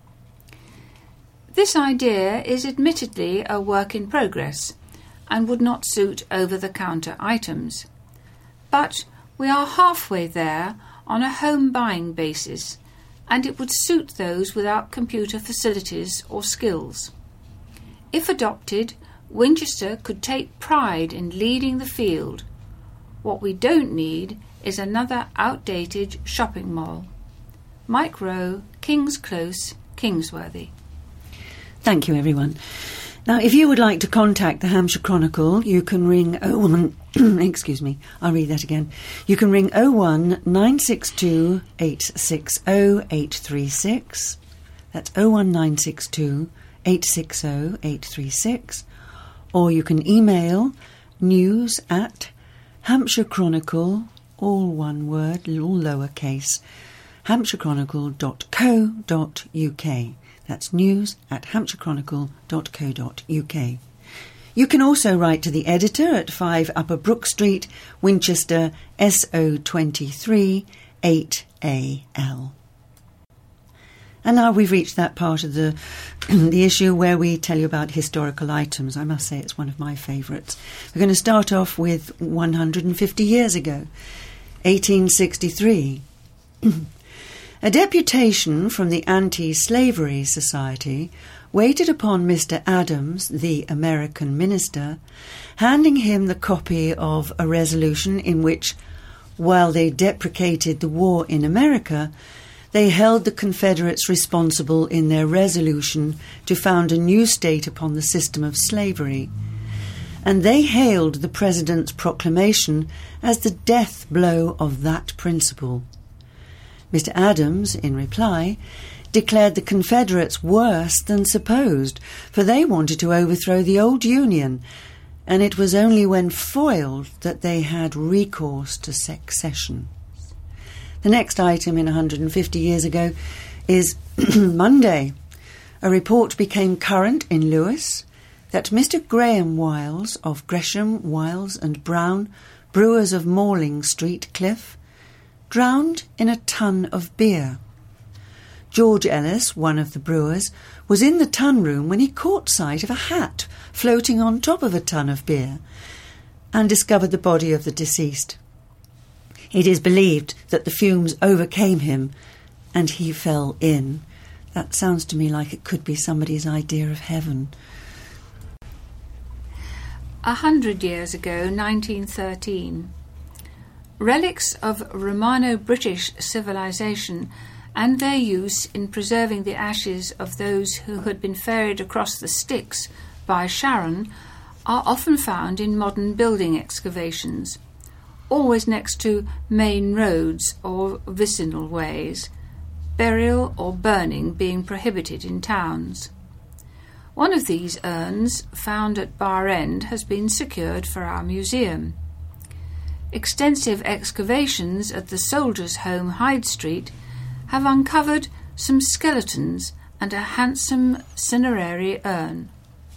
This idea is admittedly a work in progress and would not suit over-the-counter items, but we are halfway there on a home buying basis, and it would suit those without computer facilities or skills. If adopted, Winchester could take pride in leading the field. What we don't need is another outdated shopping mall. Mike Rowe, King's Close, Kingsworthy. Thank you, everyone. Now, if you would like to contact the Hampshire Chronicle, you can ring oh one, excuse me, I'll read that again. You can ring oh one nine six two eight six oh eight three six. That's oh one nine six two eight six oh eight three six. Or you can email news at Hampshire Chronicle, all one word, all lowercase, hampshire chronicle dot co dot uk. That's news at hampshire chronicle dot co dot uk. You can also write to the editor at five Upper Brook Street, Winchester, S O twenty-three eight A L. And now we've reached that part of the the issue where we tell you about historical items. I must say it's one of my favourites. We're going to start off with one hundred fifty years ago, eighteen sixty-three. A deputation from the Anti-Slavery Society waited upon Mister Adams, the American minister, handing him the copy of a resolution in which, while they deprecated the war in America, they held the Confederates responsible in their resolution to found a new state upon the system of slavery. And they hailed the President's proclamation as the death blow of that principle. Mister Adams, in reply, declared the Confederates worse than supposed, for they wanted to overthrow the old Union, and it was only when foiled that they had recourse to secession. The next item in one hundred fifty years ago is Monday. A report became current in Lewes that Mister Graham Wiles of Gresham, Wiles and Brown, brewers of Malling Street, Cliff, drowned in a tun of beer. George Ellis, one of the brewers, was in the tun room when he caught sight of a hat floating on top of a tun of beer and discovered the body of the deceased. It is believed that the fumes overcame him and he fell in. That sounds to me like it could be somebody's idea of heaven. A hundred years ago, nineteen thirteen. Relics of Romano-British civilization and their use in preserving the ashes of those who had been ferried across the Styx by Sharon are often found in modern building excavations, always next to main roads or vicinal ways, burial or burning being prohibited in towns. One of these urns, found at Bar End, has been secured for our museum. Extensive excavations at the Soldiers' Home, Hyde Street, have uncovered some skeletons and a handsome cinerary urn.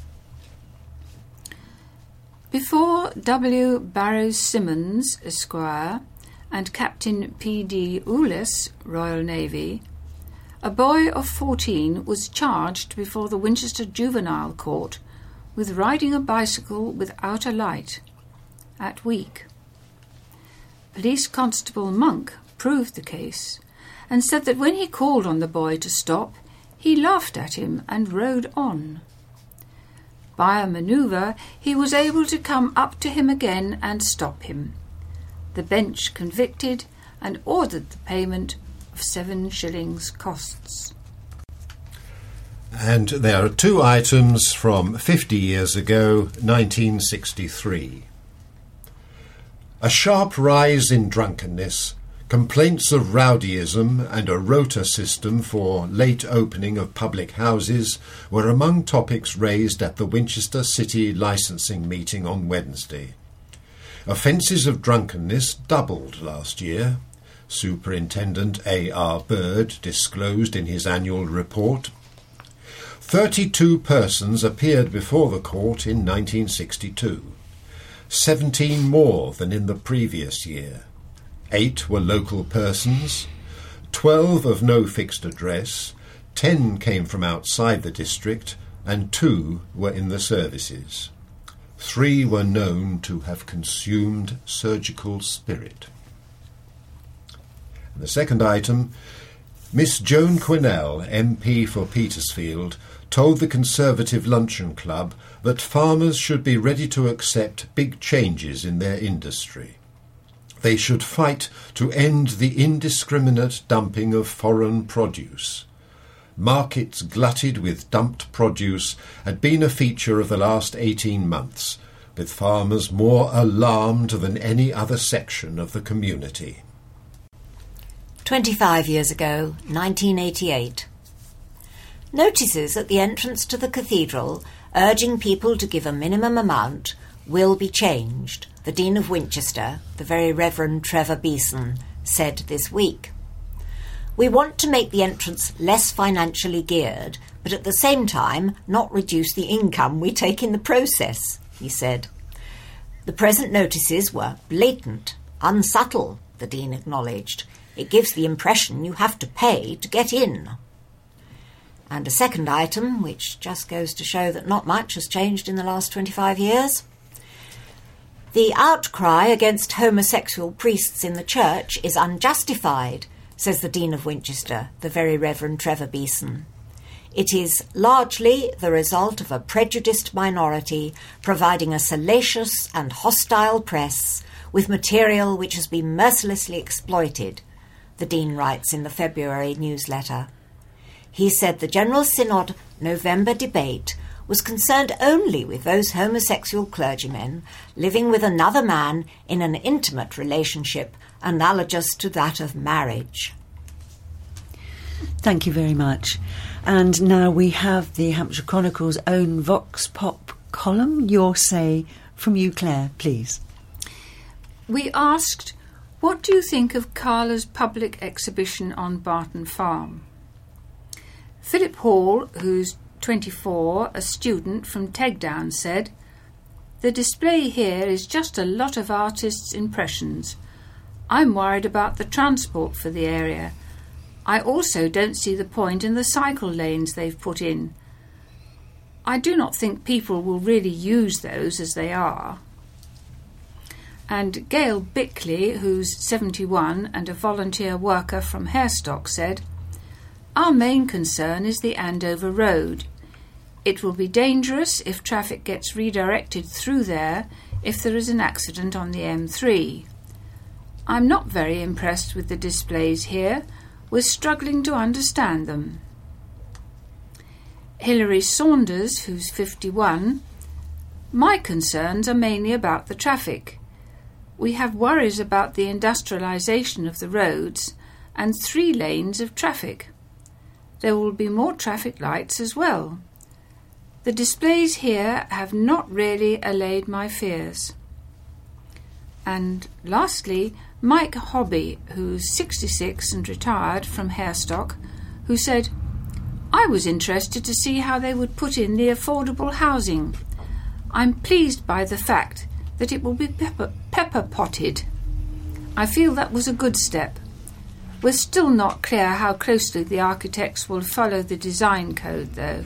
Before W. Barrows Simmons, Esquire, and Captain P D Oulis, Royal Navy, a boy of fourteen was charged before the Winchester Juvenile Court with riding a bicycle without a light at Week. Police Constable Monk proved the case and said that when he called on the boy to stop, he laughed at him and rode on. By a manoeuvre, he was able to come up to him again and stop him. The bench convicted and ordered the payment of seven shillings costs. And there are two items from fifty years ago, nineteen sixty-three. A sharp rise in drunkenness Complaints of rowdyism and a rota system for late opening of public houses were among topics raised at the Winchester City licensing meeting on Wednesday. Offences of drunkenness doubled last year, Superintendent A R Bird disclosed in his annual report. Thirty-two persons appeared before the court in nineteen sixty-two, seventeen more than in the previous year. Eight were local persons, twelve of no fixed address, ten came from outside the district, and two were in the services. Three were known to have consumed surgical spirit. And the second item, Miss Joan Quinnell, M P for Petersfield, told the Conservative Luncheon Club that farmers should be ready to accept big changes in their industry. They should fight to end the indiscriminate dumping of foreign produce. Markets glutted with dumped produce had been a feature of the last eighteen months, with farmers more alarmed than any other section of the community. Twenty-five years ago, nineteen eighty-eight. Notices at the entrance to the cathedral urging people to give a minimum amount will be changed, the Dean of Winchester, the Very Reverend Trevor Beeson, said this week. We want to make the entrance less financially geared, but at the same time not reduce the income we take in the process, he said. The present notices were blatant, unsubtle, the Dean acknowledged. It gives the impression you have to pay to get in. And a second item, which just goes to show that not much has changed in the last twenty-five years. The outcry against homosexual priests in the church is unjustified, says the Dean of Winchester, the Very Reverend Trevor Beeson. It is largely the result of a prejudiced minority providing a salacious and hostile press with material which has been mercilessly exploited, the Dean writes in the February newsletter. He said the General Synod November debate was concerned only with those homosexual clergymen living with another man in an intimate relationship analogous to that of marriage. Thank you very much. And now we have the Hampshire Chronicle's own Vox Pop column. Your say from you, Claire, please. We asked, what do you think of Carla's public exhibition on Barton Farm? Philip Hall, who's twenty-four, a student from Tegdown, said, the display here is just a lot of artists' impressions. I'm worried about the transport for the area. I also don't see the point in the cycle lanes they've put in. I do not think people will really use those as they are. And Gail Bickley, who's seventy-one and a volunteer worker from Hairstock, said, our main concern is the Andover Road. It will be dangerous if traffic gets redirected through there if there is an accident on the M three. I'm not very impressed with the displays here. We're struggling to understand them. Hilary Saunders, who's fifty-one, my concerns are mainly about the traffic. We have worries about the industrialisation of the roads and three lanes of traffic. There will be more traffic lights as well. The displays here have not really allayed my fears. And lastly, Mike Hobby, who's sixty-six and retired from Hairstock, who said, I was interested to see how they would put in the affordable housing. I'm pleased by the fact that it will be pepper, pepper potted. I feel that was a good step. We're still not clear how closely the architects will follow the design code, though.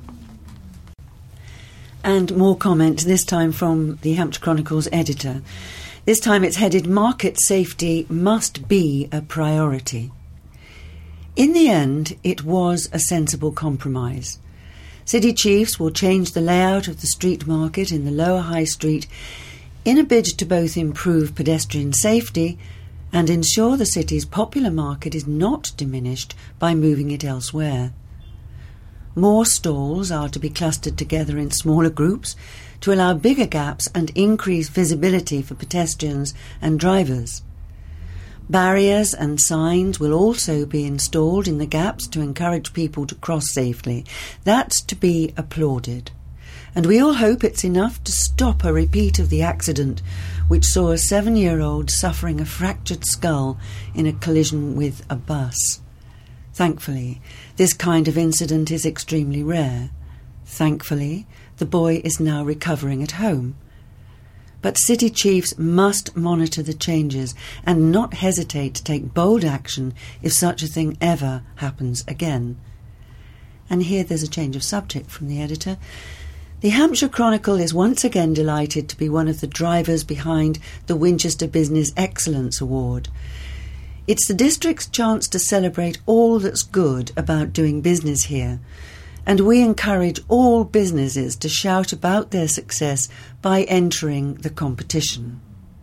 And more comment, this time from the Hampshire Chronicle's editor. This time it's headed, Market Safety Must Be a Priority. In the end, it was a sensible compromise. City chiefs will change the layout of the street market in the lower High Street in a bid to both improve pedestrian safety and ensure the city's popular market is not diminished by moving it elsewhere. More stalls are to be clustered together in smaller groups to allow bigger gaps and increase visibility for pedestrians and drivers. Barriers and signs will also be installed in the gaps to encourage people to cross safely. That's to be applauded. And we all hope it's enough to stop a repeat of the accident which saw a seven-year-old suffering a fractured skull in a collision with a bus. Thankfully, this kind of incident is extremely rare. Thankfully, the boy is now recovering at home. But city chiefs must monitor the changes and not hesitate to take bold action if such a thing ever happens again. And here there's a change of subject from the editor. The Hampshire Chronicle is once again delighted to be one of the drivers behind the Winchester Business Excellence Award. It's the district's chance to celebrate all that's good about doing business here, and we encourage all businesses to shout about their success by entering the competition.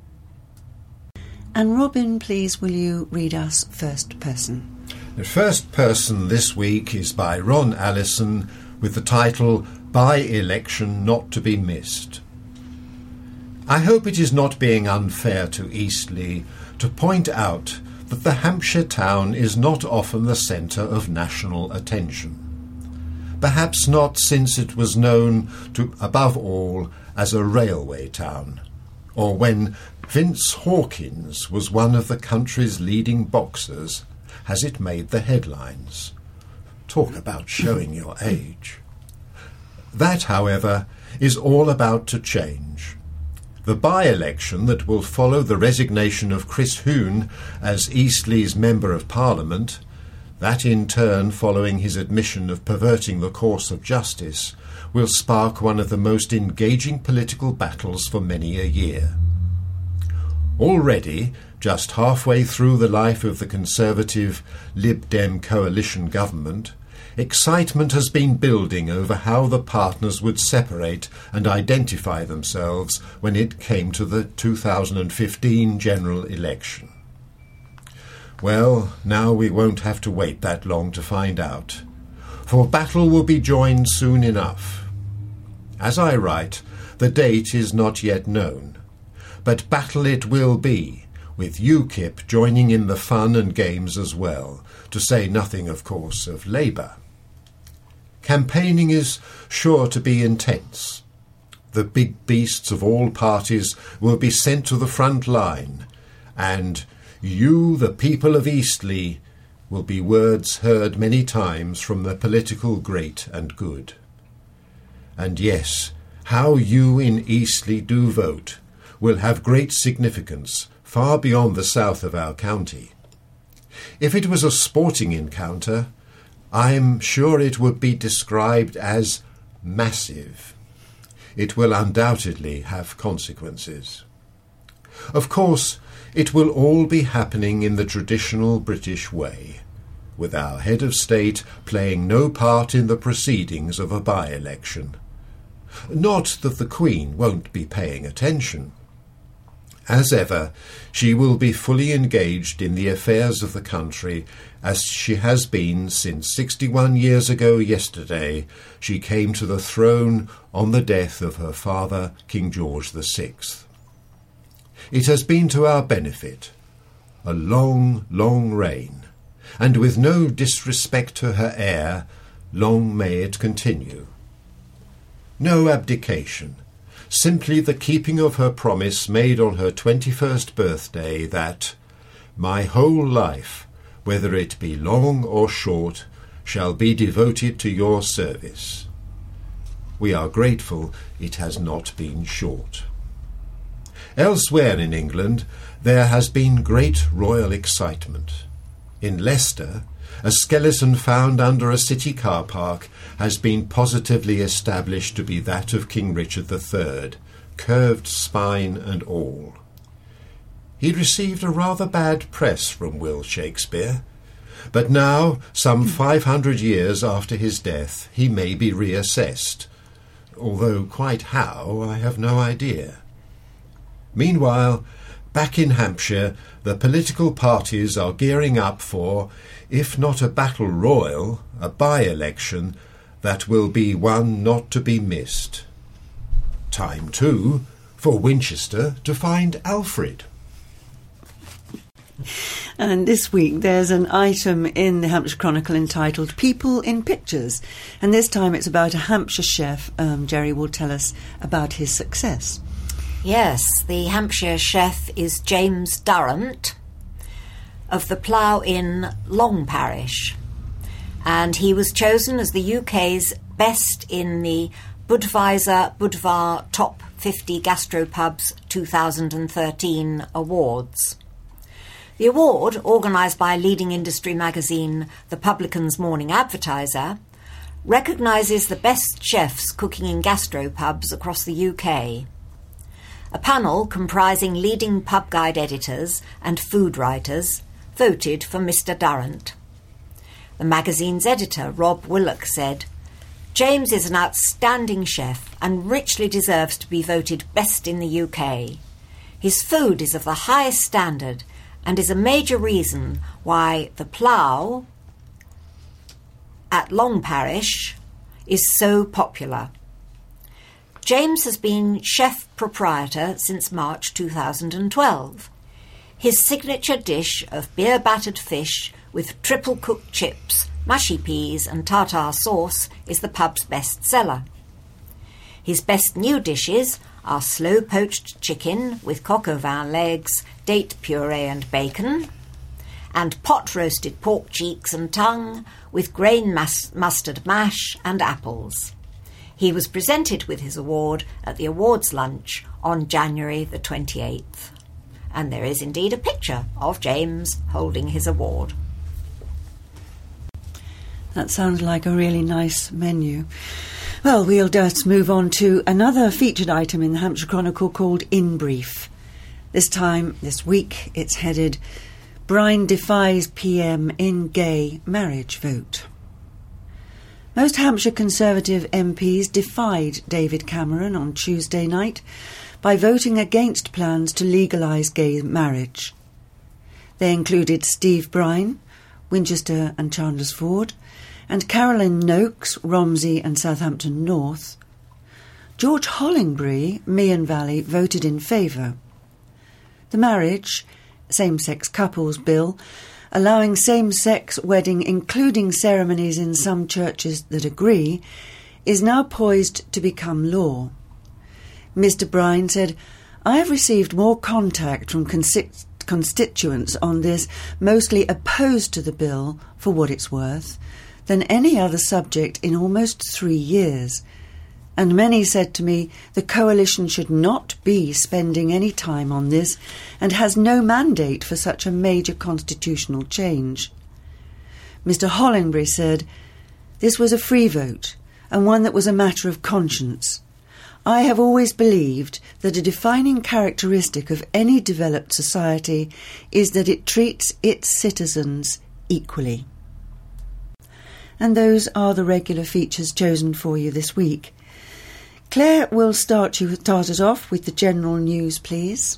And Robin, please will you read us First Person? The first person this week is by Ron Allison with the title By-Election Not to be Missed. I hope it is not being unfair to Eastleigh to point out that the Hampshire town is not often the centre of national attention. Perhaps not since it was known to, above all, as a railway town, or when Vince Hawkins was one of the country's leading boxers has it made the headlines. Talk about showing your age. That, however, is all about to change. The by-election that will follow the resignation of Chris Hoon as Eastleigh's Member of Parliament, that in turn following his admission of perverting the course of justice, will spark one of the most engaging political battles for many a year. Already, just halfway through the life of the Conservative Lib Dem coalition government, excitement has been building over how the partners would separate and identify themselves when it came to the two thousand fifteen general election. Well, now we won't have to wait that long to find out, for battle will be joined soon enough. As I write, the date is not yet known, but battle it will be, with UKIP joining in the fun and games as well, to say nothing, of course, of Labour. Campaigning is sure to be intense. The big beasts of all parties will be sent to the front line, and "You, the people of Eastleigh," will be words heard many times from the political great and good. And yes, how you in Eastleigh do vote will have great significance far beyond the south of our county. If it was a sporting encounter, I'm sure it would be described as massive. It will undoubtedly have consequences. Of course, it will all be happening in the traditional British way, with our head of state playing no part in the proceedings of a by-election. Not that the Queen won't be paying attention. As ever, she will be fully engaged in the affairs of the country, as she has been since sixty-one years ago yesterday she came to the throne on the death of her father, King George the Sixth. It has been to our benefit, a long, long reign, and with no disrespect to her heir, long may it continue. No abdication, simply the keeping of her promise made on her twenty-first birthday that, "My whole life, whether it be long or short, shall be devoted to your service." We are grateful it has not been short. Elsewhere in England there has been great royal excitement. In Leicester, a skeleton found under a city car park has been positively established to be that of King Richard the Third, curved spine and all. He received a rather bad press from Will Shakespeare, but now, some five hundred years after his death, he may be reassessed, although quite how I have no idea. Meanwhile, back in Hampshire, the political parties are gearing up for, if not a battle royal, a by-election that will be one not to be missed. Time, too, for Winchester to find Alfred. And this week there's an item in the Hampshire Chronicle entitled People in Pictures. And this time it's about a Hampshire chef. Um, Jerry will tell us about his success. Yes, the Hampshire chef is James Durrant of the Plough Inn, Long Parish. And he was chosen as the U K's best in the Budweiser Budvar Top fifty Gastropubs two thousand thirteen awards. The award, organised by leading industry magazine The Publican's Morning Advertiser, recognises the best chefs cooking in gastropubs across the U K. A panel comprising leading pub guide editors and food writers voted for Mister Durrant. The magazine's editor, Rob Willock, said, "James is an outstanding chef and richly deserves to be voted best in the U K. His food is of the highest standard and is a major reason why the Plough at Long Parish is so popular." James has been chef proprietor since March two thousand twelve. His signature dish of beer-battered fish with triple-cooked chips, mushy peas and tartare sauce is the pub's best seller. His best new dishes are slow-poached chicken with coq au vin legs, date puree and bacon, and pot-roasted pork cheeks and tongue with grain mas- mustard mash and apples. He was presented with his award at the awards lunch on January the twenty-eighth. And there is indeed a picture of James holding his award. That sounds like a really nice menu. Well, we'll just move on to another featured item in the Hampshire Chronicle called In Brief. This time, this week, it's headed Brine Defies P M in Gay Marriage Vote. Most Hampshire Conservative M Ps defied David Cameron on Tuesday night by voting against plans to legalise gay marriage. They included Steve Brine, Winchester and Chandlersford, and Carolyn Noakes, Romsey and Southampton North. George Hollingbury, Meon Valley, voted in favour. The marriage, same-sex couples bill, allowing same-sex wedding including ceremonies in some churches that agree, is now poised to become law. Mister Brine said, "I have received more contact from consi- constituents on this, mostly opposed to the bill, for what it's worth, than any other subject in almost three years. And many said to me the coalition should not be spending any time on this and has no mandate for such a major constitutional change." Mister Hollingbury said, "This was a free vote and one that was a matter of conscience. I have always believed that a defining characteristic of any developed society is that it treats its citizens equally." And those are the regular features chosen for you this week. Claire will start you start us off with the general news, please.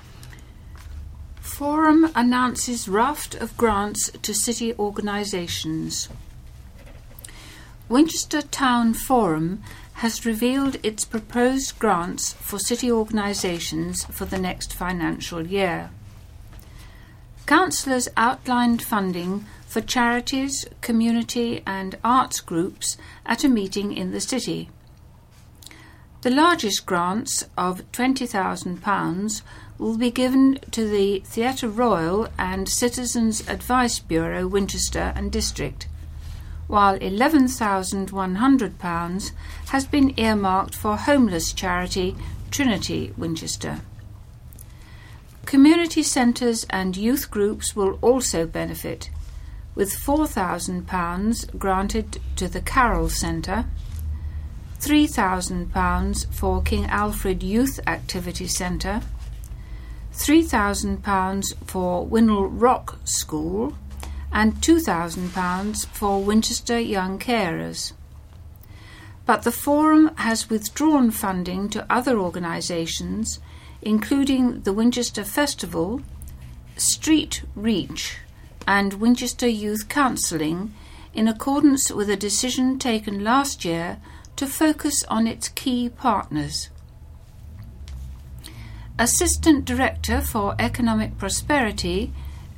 Forum announces raft of grants to city organisations. Winchester Town Forum has revealed its proposed grants for city organisations for the next financial year. Councillors outlined funding for charities, community and arts groups at a meeting in the city. The largest grants of twenty thousand pounds will be given to the Theatre Royal and Citizens Advice Bureau Winchester and District, while eleven thousand one hundred pounds has been earmarked for homeless charity Trinity Winchester. Community centres and youth groups will also benefit, with four thousand pounds granted to the Carroll Centre, three thousand pounds for King Alfred Youth Activity Centre, three thousand pounds for Winnell Rock School, and two thousand pounds for Winchester Young Carers. But the Forum has withdrawn funding to other organisations, including the Winchester Festival, Street Reach, and Winchester Youth Counselling, in accordance with a decision taken last year to focus on its key partners. Assistant Director for Economic Prosperity,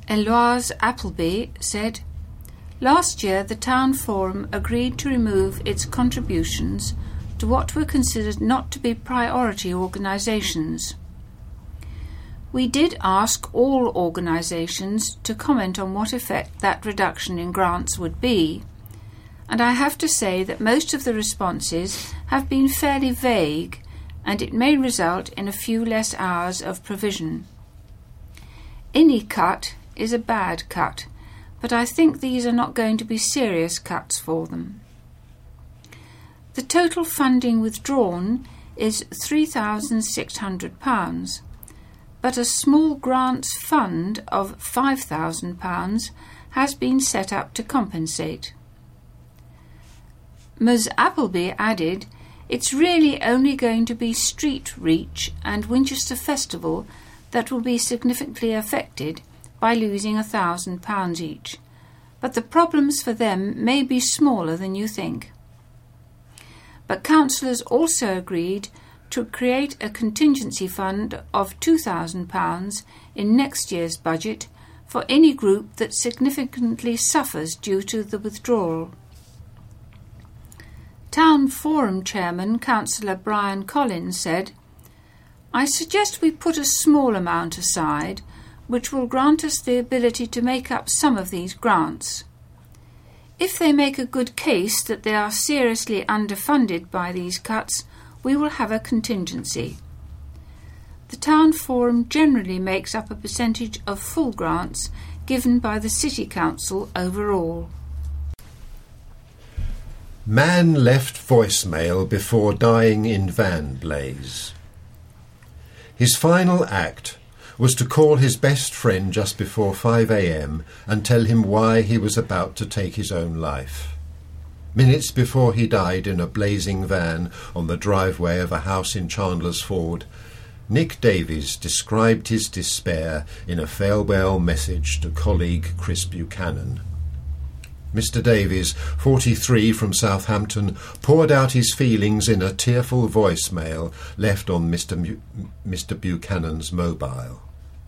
Eloise Appleby said, "Last year the Town Forum agreed to remove its contributions to what were considered not to be priority organisations. We did ask all organisations to comment on what effect that reduction in grants would be, and I have to say that most of the responses have been fairly vague, and it may result in a few less hours of provision. Any cut is a bad cut, but I think these are not going to be serious cuts for them. The total funding withdrawn is three thousand six hundred pounds, but a small grants fund of five thousand pounds has been set up to compensate." Ms Appleby added, "It's really only going to be Street Reach and Winchester Festival that will be significantly affected by losing a thousand pounds each, but the problems for them may be smaller than you think." But councillors also agreed to create a contingency fund of two thousand pounds in next year's budget for any group that significantly suffers due to the withdrawal. Town Forum Chairman Councillor Brian Collins said, "I suggest we put a small amount aside which will grant us the ability to make up some of these grants. If they make a good case that they are seriously underfunded by these cuts, we will have a contingency. The Town Forum generally makes up a percentage of full grants given by the City Council overall." Man left voicemail before dying in van blaze. His final act was to call his best friend just before five a m and tell him why he was about to take his own life. Minutes before he died in a blazing van on the driveway of a house in Chandler's Ford, Nick Davies described his despair in a farewell message to colleague Chris Buchanan. Mister Davies, forty-three, from Southampton, poured out his feelings in a tearful voicemail left on Mister Mu- Mister Buchanan's mobile.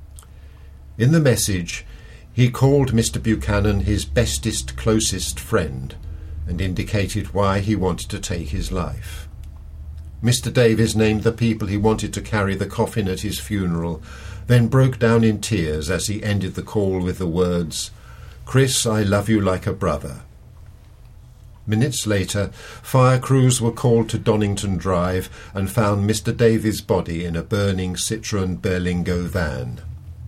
In the message, he called Mister Buchanan his bestest, closest friend and indicated why he wanted to take his life. Mister Davies named the people he wanted to carry the coffin at his funeral, then broke down in tears as he ended the call with the words, "Chris, I love you like a brother." Minutes later, fire crews were called to Donington Drive and found Mister Davies' body in a burning Citroën Berlingo van.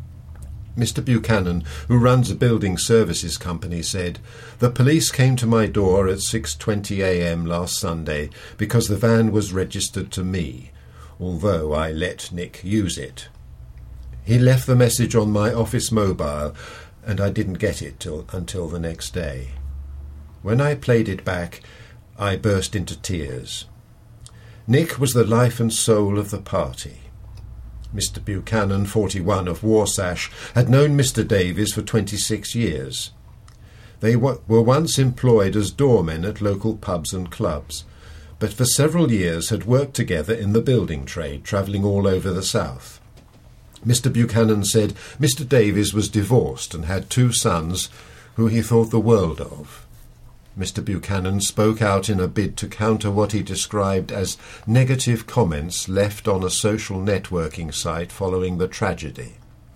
Mister Buchanan, who runs a building services company, said, "The police came to my door at six twenty a m last Sunday because the van was registered to me, although I let Nick use it. He left the message on my office mobile, and I didn't get it till, until the next day. When I played it back, I burst into tears. Nick was the life and soul of the party." Mister Buchanan, forty-one, of Warsash, had known Mister Davies for twenty-six years. They w- were once employed as doormen at local pubs and clubs, but for several years had worked together in the building trade, travelling all over the south. Mister Buchanan said Mister Davies was divorced and had two sons who he thought the world of. Mister Buchanan spoke out in a bid to counter what he described as negative comments left on a social networking site following the tragedy.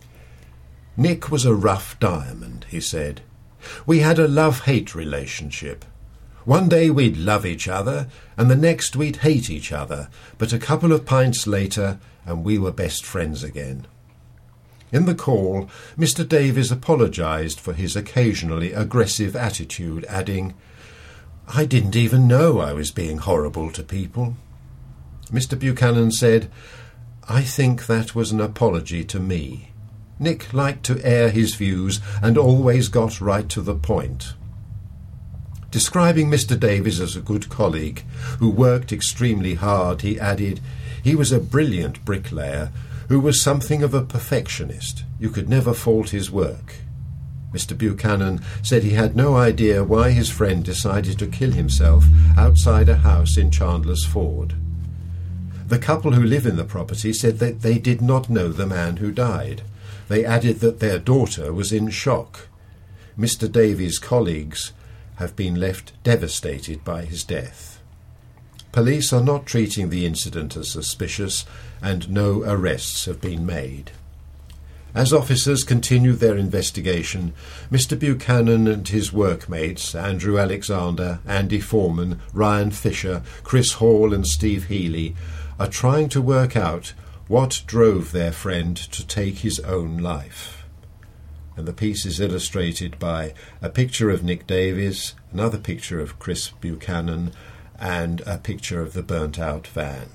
"Nick was a rough diamond," he said. "We had a love-hate relationship. One day we'd love each other, and the next we'd hate each other, but a couple of pints later, and we were best friends again." In the call, Mister Davies apologised for his occasionally aggressive attitude, adding, "I didn't even know I was being horrible to people." Mister Buchanan said, "I think that was an apology to me. Nick liked to air his views and always got right to the point." Describing Mister Davies as a good colleague who worked extremely hard, he added, "He was a brilliant bricklayer who was something of a perfectionist. You could never fault his work." Mister Buchanan said he had no idea why his friend decided to kill himself outside a house in Chandler's Ford. The couple who live in the property said that they did not know the man who died, They added that their daughter was in shock. Mister Davies' colleagues have been left devastated by his death. Police are not treating the incident as suspicious, and no arrests have been made. As officers continue their investigation, Mister Buchanan and his workmates, Andrew Alexander, Andy Foreman, Ryan Fisher, Chris Hall and Steve Healy, are trying to work out what drove their friend to take his own life. And the piece is illustrated by a picture of Nick Davies, another picture of Chris Buchanan, and a picture of the burnt-out van.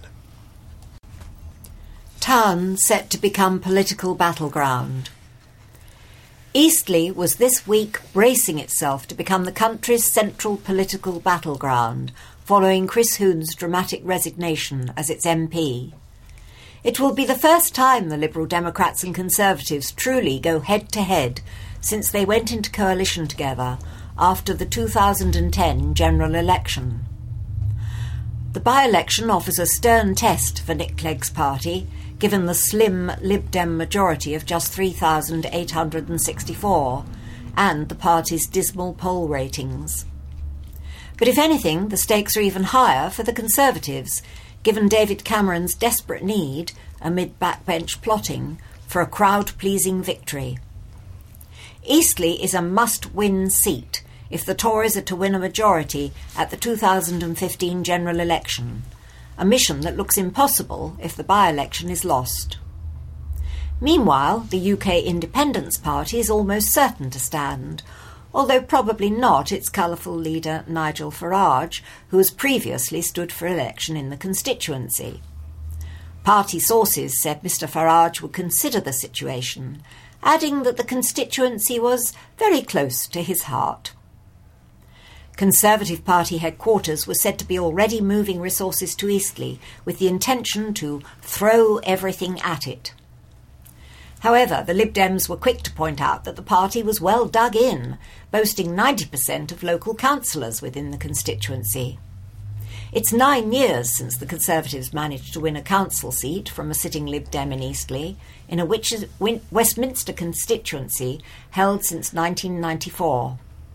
Town set to become political battleground. Eastleigh was this week bracing itself to become the country's central political battleground, following Chris Huhne's dramatic resignation as its M P. It will be the first time the Liberal Democrats and Conservatives truly go head-to-head since they went into coalition together after the two thousand ten general election. The by-election offers a stern test for Nick Clegg's party, given the slim Lib Dem majority of just three thousand eight hundred sixty-four, and the party's dismal poll ratings. But if anything, the stakes are even higher for the Conservatives, given David Cameron's desperate need, amid backbench plotting, for a crowd-pleasing victory. Eastleigh is a must-win seat if the Tories are to win a majority at the two thousand fifteen general election, a mission that looks impossible if the by-election is lost. Meanwhile, the U K Independence Party is almost certain to stand, although probably not its colourful leader Nigel Farage, who has previously stood for election in the constituency. Party sources said Mr Farage would consider the situation, adding that the constituency was very close to his heart. Conservative Party headquarters were said to be already moving resources to Eastleigh with the intention to throw everything at it. However, the Lib Dems were quick to point out that the party was well dug in, boasting ninety percent of local councillors within the constituency. It's nine years since the Conservatives managed to win a council seat from a sitting Lib Dem in Eastleigh, in a Westminster constituency held since nineteen ninety-four.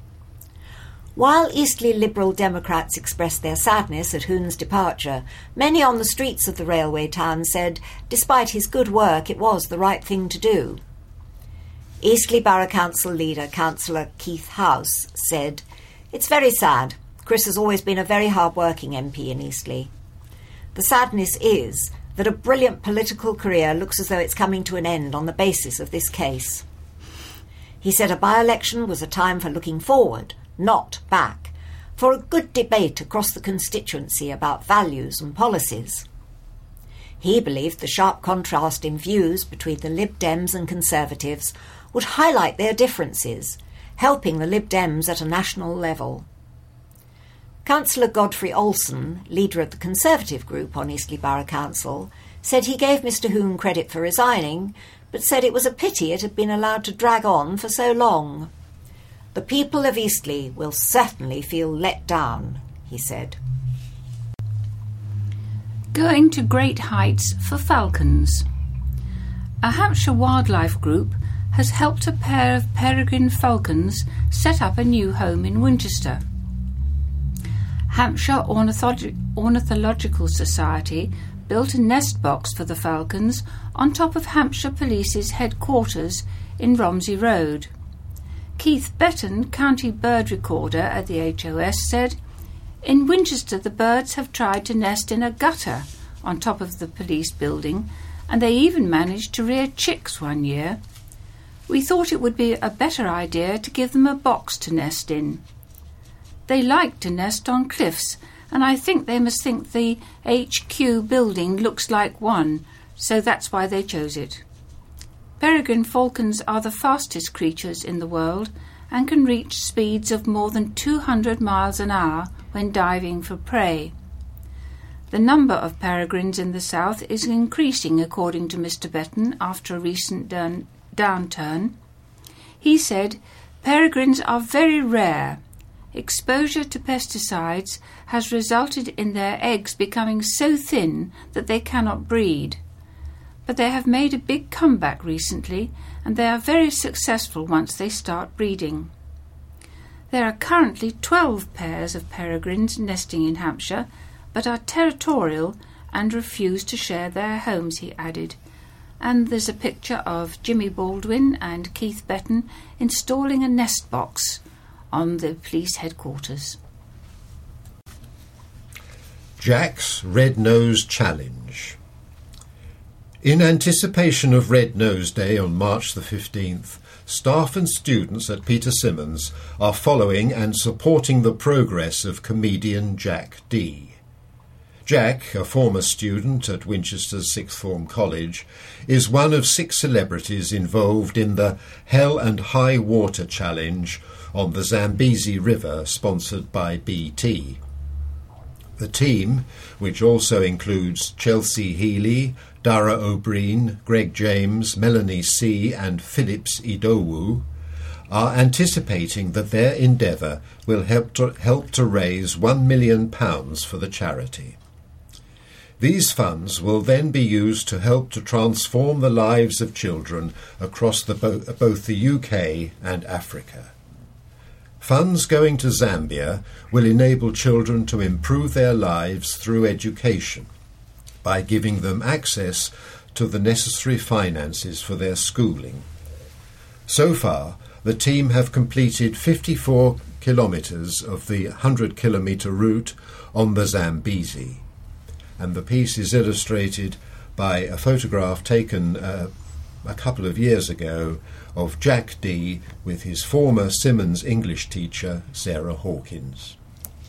While Eastleigh Liberal Democrats expressed their sadness at Huhne's departure, many on the streets of the railway town said, despite his good work, it was the right thing to do. Eastleigh Borough Council leader, Councillor Keith House, said, "It's very sad. Chris has always been a very hard-working M P in Eastleigh. The sadness is that a brilliant political career looks as though it's coming to an end on the basis of this case." He said a by-election was a time for looking forward, not back, for a good debate across the constituency about values and policies. He believed the sharp contrast in views between the Lib Dems and Conservatives would highlight their differences, helping the Lib Dems at a national level. Councillor Godfrey Olsen, leader of the Conservative group on Eastleigh Borough Council, said he gave Mr Huhne credit for resigning, but said it was a pity it had been allowed to drag on for so long. "The people of Eastleigh will certainly feel let down," he said. Going to great heights for falcons. A Hampshire wildlife group has helped a pair of peregrine falcons set up a new home in Winchester. Hampshire Ornitholo- Ornithological Society built a nest box for the falcons on top of Hampshire Police's headquarters in Romsey Road. Keith Betton, County Bird Recorder at the H O S, said, "In Winchester the birds have tried to nest in a gutter on top of the police building, and they even managed to rear chicks one year. We thought it would be a better idea to give them a box to nest in. They like to nest on cliffs, and I think they must think the H Q building looks like one, so that's why they chose it." Peregrine falcons are the fastest creatures in the world and can reach speeds of more than two hundred miles an hour when diving for prey. The number of peregrines in the south is increasing, according to Mister Betton, after a recent down- downturn. He said, "Peregrines are very rare. Exposure to pesticides has resulted in their eggs becoming so thin that they cannot breed. but they have made a big comeback recently, and they are very successful once they start breeding. There are currently twelve pairs of peregrines nesting in Hampshire, but are territorial and refuse to share their homes, he added. And there's a picture of Jimmy Baldwin and Keith Betton installing a nest box on the police headquarters. Jack's Red Nose Challenge. In anticipation of Red Nose Day on March the fifteenth, staff and students at Peter Symonds are following and supporting the progress of comedian Jack Dee. Jack, a former student at Winchester's Sixth Form College, is one of six celebrities involved in the Hell and High Water Challenge on the Zambezi River, sponsored by B T. The team, which also includes Chelsea Healy, Dara O'Brien, Greg James, Melanie C. and Phillips Idowu, are anticipating that their endeavour will help to, help to raise one million pounds for the charity. These funds will then be used to help to transform the lives of children across the bo- both the U K and Africa. Funds going to Zambia will enable children to improve their lives through education by giving them access to the necessary finances for their schooling. So far, the team have completed fifty-four kilometres of the one hundred kilometre route on the Zambezi, and the piece is illustrated by a photograph taken uh, a couple of years ago of Jack Dee with his former Symonds English teacher, Sarah Hawkins.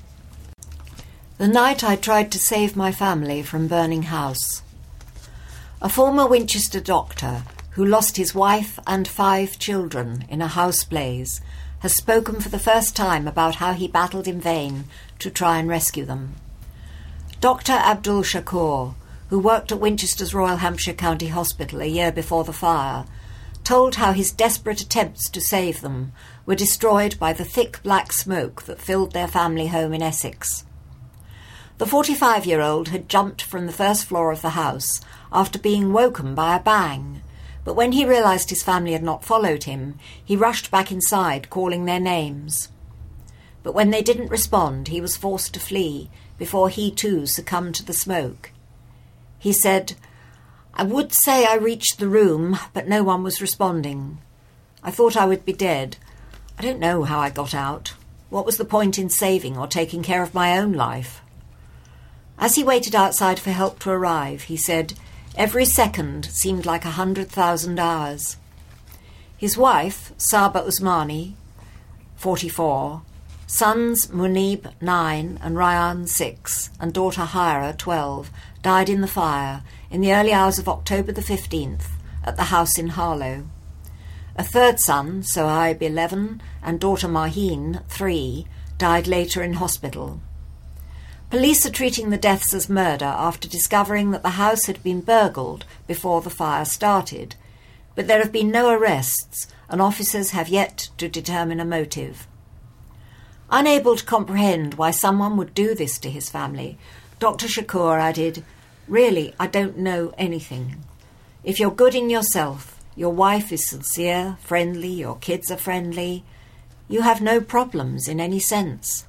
The night I tried to save my family from burning house. A former Winchester doctor who lost his wife and five children in a house blaze has spoken for the first time about how he battled in vain to try and rescue them. Doctor Abdul Shakur, who worked at Winchester's Royal Hampshire County Hospital a year before the fire, told how his desperate attempts to save them were destroyed by the thick black smoke that filled their family home in Essex. The forty-five-year-old had jumped from the first floor of the house after being woken by a bang, but when he realised his family had not followed him, he rushed back inside, calling their names. But when they didn't respond, he was forced to flee before he too succumbed to the smoke. He said, "I would say I reached the room, but no one was responding. I thought I would be dead. I don't know how I got out. What was the point in saving or taking care of my own life?" As he waited outside for help to arrive, he said, "Every second seemed like a hundred thousand hours." His wife, Saba Usmani, forty-four, sons Munib, nine, and Ryan, six, and daughter Hyra, twelve, died in the fire in the early hours of October the fifteenth at the house in Harlow. A third son, Sohaib, eleven, and daughter Maheen, three, died later in hospital. Police are treating the deaths as murder after discovering that the house had been burgled before the fire started, but there have been no arrests and officers have yet to determine a motive. Unable to comprehend why someone would do this to his family, Doctor Shakur added, "Really, I don't know anything. If you're good in yourself, your wife is sincere, friendly, your kids are friendly, you have no problems in any sense."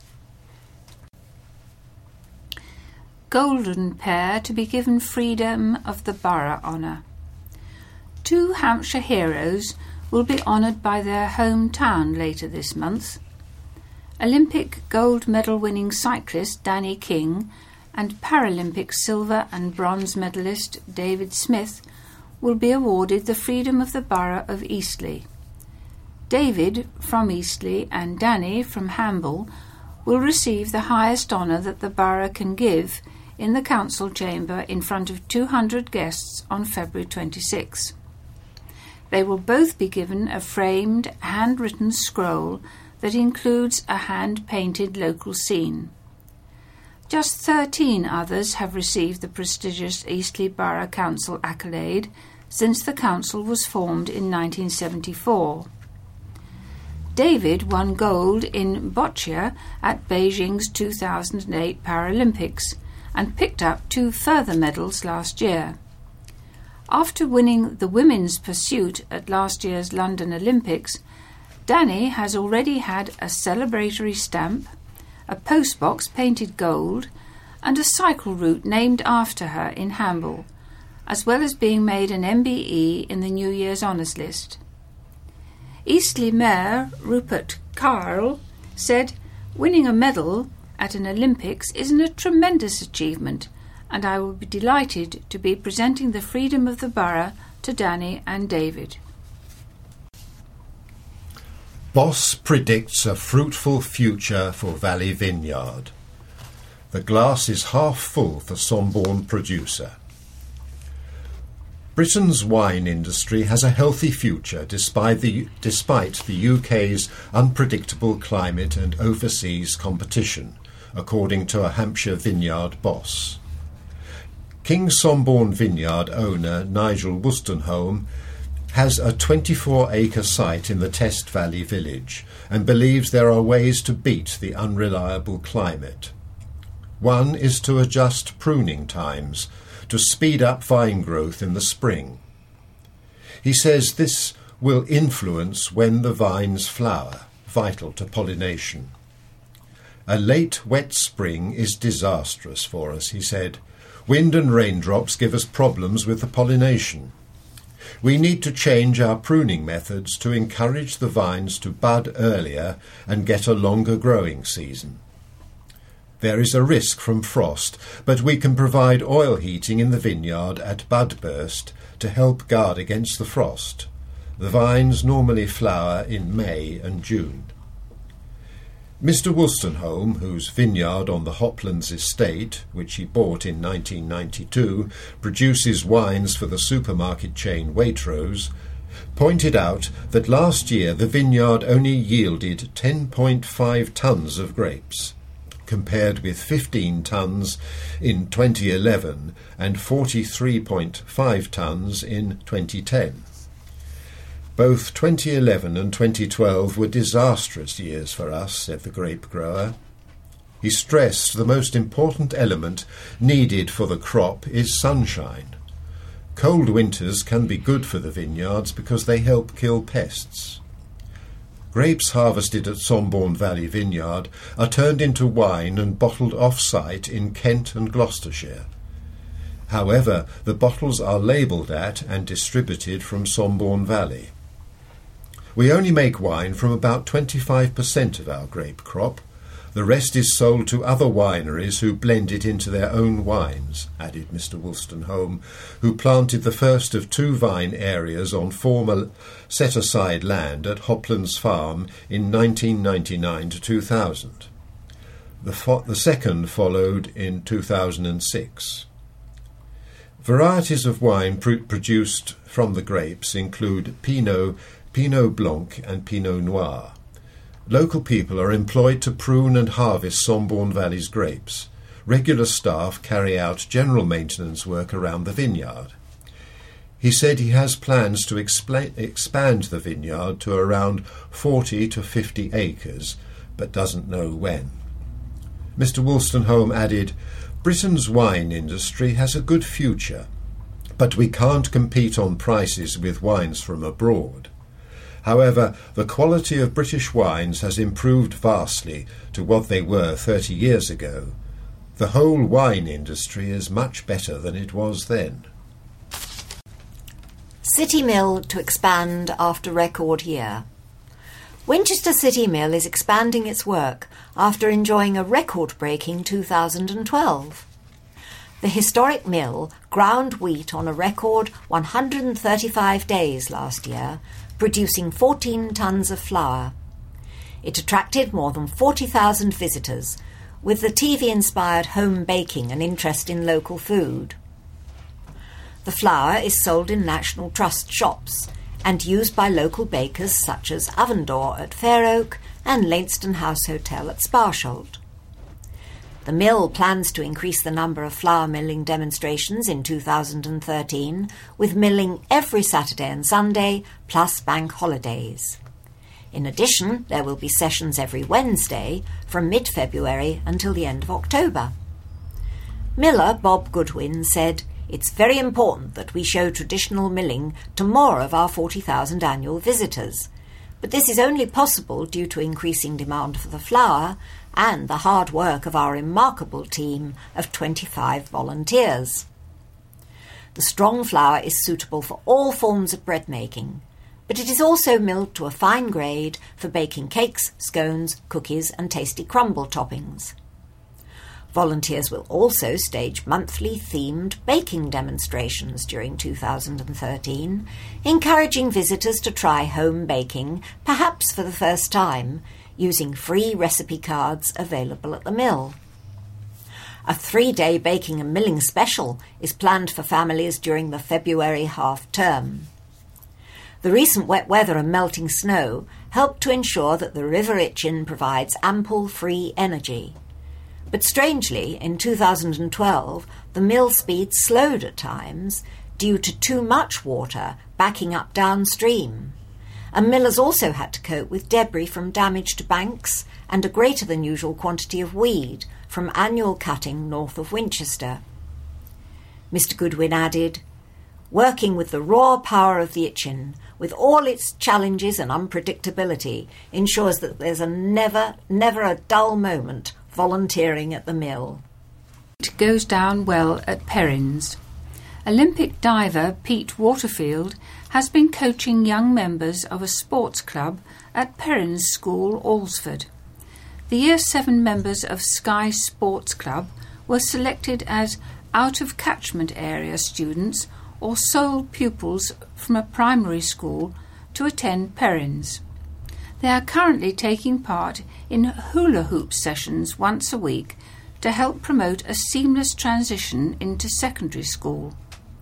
Golden pair to be given Freedom of the Borough honour. Two Hampshire heroes will be honoured by their hometown later this month. Olympic gold medal winning cyclist Danny King and Paralympic silver and bronze medalist David Smith will be awarded the Freedom of the Borough of Eastleigh. David from Eastleigh and Danny from Hamble will receive the highest honour that the borough can give in the council chamber in front of two hundred guests on February twenty-sixth. They will both be given a framed, handwritten scroll that includes a hand-painted local scene. Just thirteen others have received the prestigious Eastleigh Borough Council accolade since the council was formed in nineteen seventy-four. David won gold in boccia at Beijing's two thousand eight Paralympics and picked up two further medals last year. After winning the women's pursuit at last year's London Olympics, Danny has already had a celebratory stamp, a postbox painted gold, and a cycle route named after her in Hamble, as well as being made an M B E in the New Year's Honours List. Eastleigh Mayor Rupert Carl said, "Winning a medal at an Olympics is a tremendous achievement, and I will be delighted to be presenting the freedom of the borough to Danny and David." Boss predicts a fruitful future for Valley Vineyard. The glass is half full for Somborne producer. Britain's wine industry has a healthy future despite the, despite the U K's unpredictable climate and overseas competition, according to a Hampshire vineyard boss. King Somborne Vineyard owner Nigel Wolstenholme has a twenty-four acre site in the Test Valley village and believes there are ways to beat the unreliable climate. One is to adjust pruning times to speed up vine growth in the spring. He says this will influence when the vines flower, vital to pollination. A late wet spring is disastrous for us, he said. Wind and raindrops give us problems with the pollination. We need to change our pruning methods to encourage the vines to bud earlier and get a longer growing season. There is a risk from frost, but we can provide oil heating in the vineyard at bud burst to help guard against the frost. The vines normally flower in May and June. Mister Wolstenholme, whose vineyard on the Hoplands estate, which he bought in nineteen ninety-two, produces wines for the supermarket chain Waitrose, pointed out that last year the vineyard only yielded ten point five tonnes of grapes, compared with fifteen tonnes in twenty eleven and forty-three point five tonnes in twenty ten. Both twenty eleven and twenty twelve were disastrous years for us, said the grape grower. He stressed the most important element needed for the crop is sunshine. Cold winters can be good for the vineyards because they help kill pests. Grapes harvested at Somborne Valley Vineyard are turned into wine and bottled off-site in Kent and Gloucestershire. However, the bottles are labelled at and distributed from Somborne Valley. We only make wine from about twenty-five percent of our grape crop. The rest is sold to other wineries who blend it into their own wines, added Mister Wolstenholme, who planted the first of two vine areas on former set-aside land at Hoplands Farm in nineteen ninety-nine to two thousand. The, fo- the second followed in two thousand six. Varieties of wine pr- produced from the grapes include Pinot, Pinot Blanc and Pinot Noir. Local people are employed to prune and harvest Somborne Valley's grapes. Regular staff carry out general maintenance work around the vineyard. He said he has plans to expla- expand the vineyard to around forty to fifty acres, but doesn't know when. Mister Wolstenholme added, Britain's wine industry has a good future, but we can't compete on prices with wines from abroad. However, the quality of British wines has improved vastly to what they were thirty years ago. The whole wine industry is much better than it was then. City Mill to expand after record year. Winchester City Mill is expanding its work after enjoying a record-breaking two thousand twelve. The historic mill ground wheat on a record one hundred thirty-five days last year, producing fourteen tonnes of flour. It attracted more than forty thousand visitors, with the T V-inspired home baking and interest in local food. The flour is sold in National Trust shops and used by local bakers such as Ovendoor at Fair Oak and Lainston House Hotel at Sparsholt. The mill plans to increase the number of flour milling demonstrations in two thousand thirteen, with milling every Saturday and Sunday, plus bank holidays. In addition, there will be sessions every Wednesday from mid-February until the end of October. Miller Bob Goodwin said, It's very important that we show traditional milling to more of our forty thousand annual visitors. But this is only possible due to increasing demand for the flour and the hard work of our remarkable team of twenty-five volunteers. The strong flour is suitable for all forms of bread making, but it is also milled to a fine grade for baking cakes, scones, cookies and tasty crumble toppings. Volunteers will also stage monthly themed baking demonstrations during two thousand thirteen, encouraging visitors to try home baking, perhaps for the first time, using free recipe cards available at the mill. A three-day baking and milling special is planned for families during the February half-term. The recent wet weather and melting snow helped to ensure that the River Itchen provides ample free energy. But strangely, in two thousand twelve, the mill speed slowed at times due to too much water backing up downstream. And millers also had to cope with debris from damaged banks and a greater than usual quantity of weed from annual cutting north of Winchester. Mister Goodwin added, "Working with the raw power of the Itchen, with all its challenges and unpredictability, ensures that there's a never, never a dull moment volunteering at the mill." It goes down well at Perrins. Olympic diver Pete Waterfield has been coaching young members of a sports club at Perrins School, Alresford. The Year seven members of Sky Sports Club were selected as out-of-catchment area students or sole pupils from a primary school to attend Perrins. They are currently taking part in hula hoop sessions once a week to help promote a seamless transition into secondary school.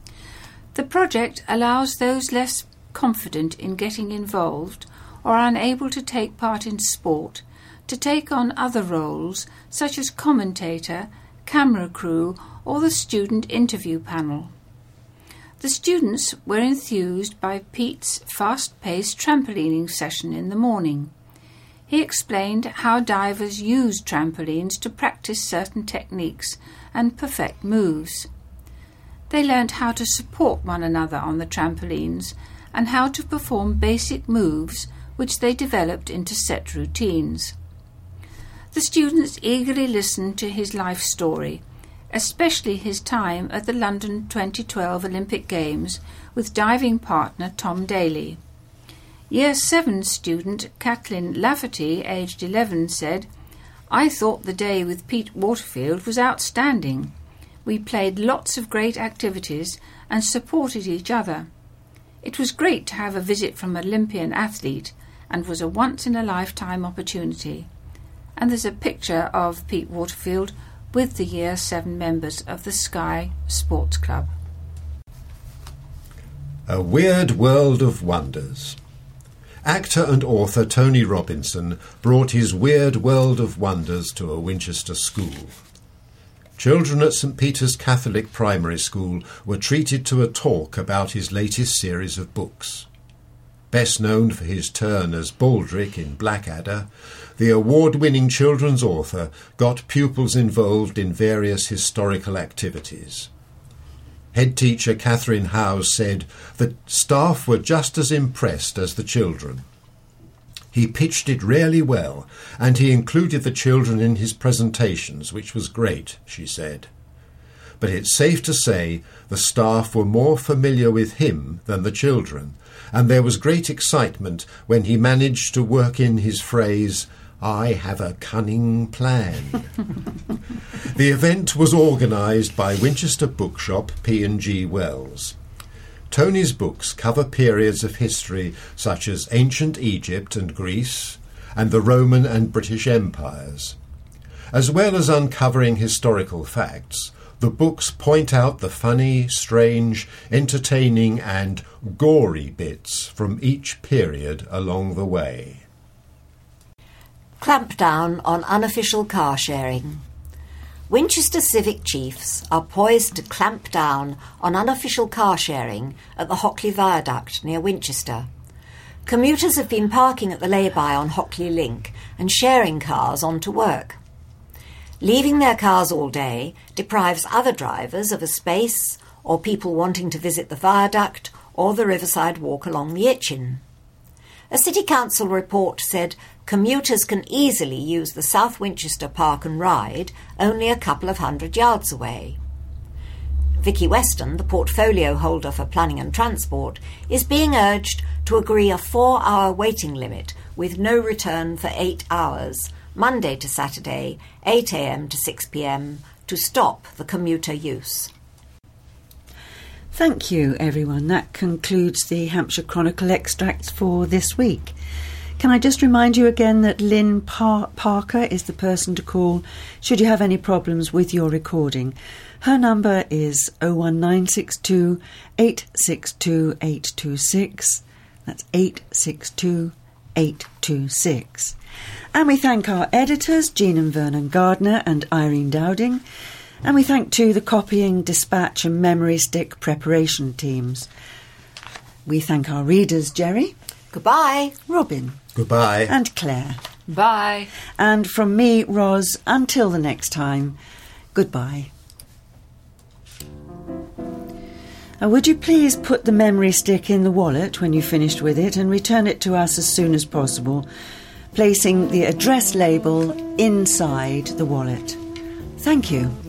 The project allows those less confident in getting involved or unable to take part in sport to take on other roles such as commentator, camera crew or the student interview panel. The students were enthused by Pete's fast-paced trampolining session in the morning. He explained how divers use trampolines to practice certain techniques and perfect moves. They learnt how to support one another on the trampolines and how to perform basic moves which they developed into set routines. The students eagerly listened to his life story, especially his time at the London twenty twelve Olympic Games with diving partner Tom Daly. Year seven student Kathleen Lafferty, aged eleven, said, "I thought the day with Pete Waterfield was outstanding. We played lots of great activities and supported each other. It was great to have a visit from an Olympian athlete and was a once-in-a-lifetime opportunity." And there's a picture of Pete Waterfield with the Year seven members of the Sky Sports Club. A Weird World of Wonders. Actor and author Tony Robinson brought his Weird World of Wonders to a Winchester school. Children at St Peter's Catholic Primary School were treated to a talk about his latest series of books. Best known for his turn as Baldric in Blackadder, the award-winning children's author got pupils involved in various historical activities. Head teacher Catherine Howes said that staff were just as impressed as the children. He pitched it really well, and he included the children in his presentations, which was great, she said. But it's safe to say the staff were more familiar with him than the children, and there was great excitement when he managed to work in his phrase, "I have a cunning plan." The event was organised by Winchester Bookshop P and G Wells. Tony's books cover periods of history such as ancient Egypt and Greece and the Roman and British empires. As well as uncovering historical facts, the books point out the funny, strange, entertaining and gory bits from each period along the way. Clampdown on unofficial car sharing. Winchester civic chiefs are poised to clamp down on unofficial car sharing at the Hockley Viaduct near Winchester. Commuters have been parking at the lay-by on Hockley Link and sharing cars on to work. Leaving their cars all day deprives other drivers of a space or people wanting to visit the viaduct or the riverside walk along the Itchen. A City Council report said commuters can easily use the South Winchester Park and Ride only a couple of hundred yards away. Vicky Weston, the portfolio holder for Planning and Transport, is being urged to agree a four-hour waiting limit with no return for eight hours, Monday to Saturday, eight a m to six p m, to stop the commuter use. Thank you, everyone. That concludes the Hampshire Chronicle extracts for this week. Can I just remind you again that Lynn Par- Parker is the person to call should you have any problems with your recording. Her number is oh one nine six two, eight six two, eight two six. That's eight six two, eight two six. And we thank our editors, Jean and Vernon Gardner and Irene Dowding. And we thank too the copying, dispatch and memory stick preparation teams. We thank our readers, Jerry. Goodbye. Robin. Goodbye. And Claire. Bye. And from me, Ros, until the next time, goodbye. Uh, would you please put the memory stick in the wallet when you've finished with it and return it to us as soon as possible, placing the address label inside the wallet. Thank you.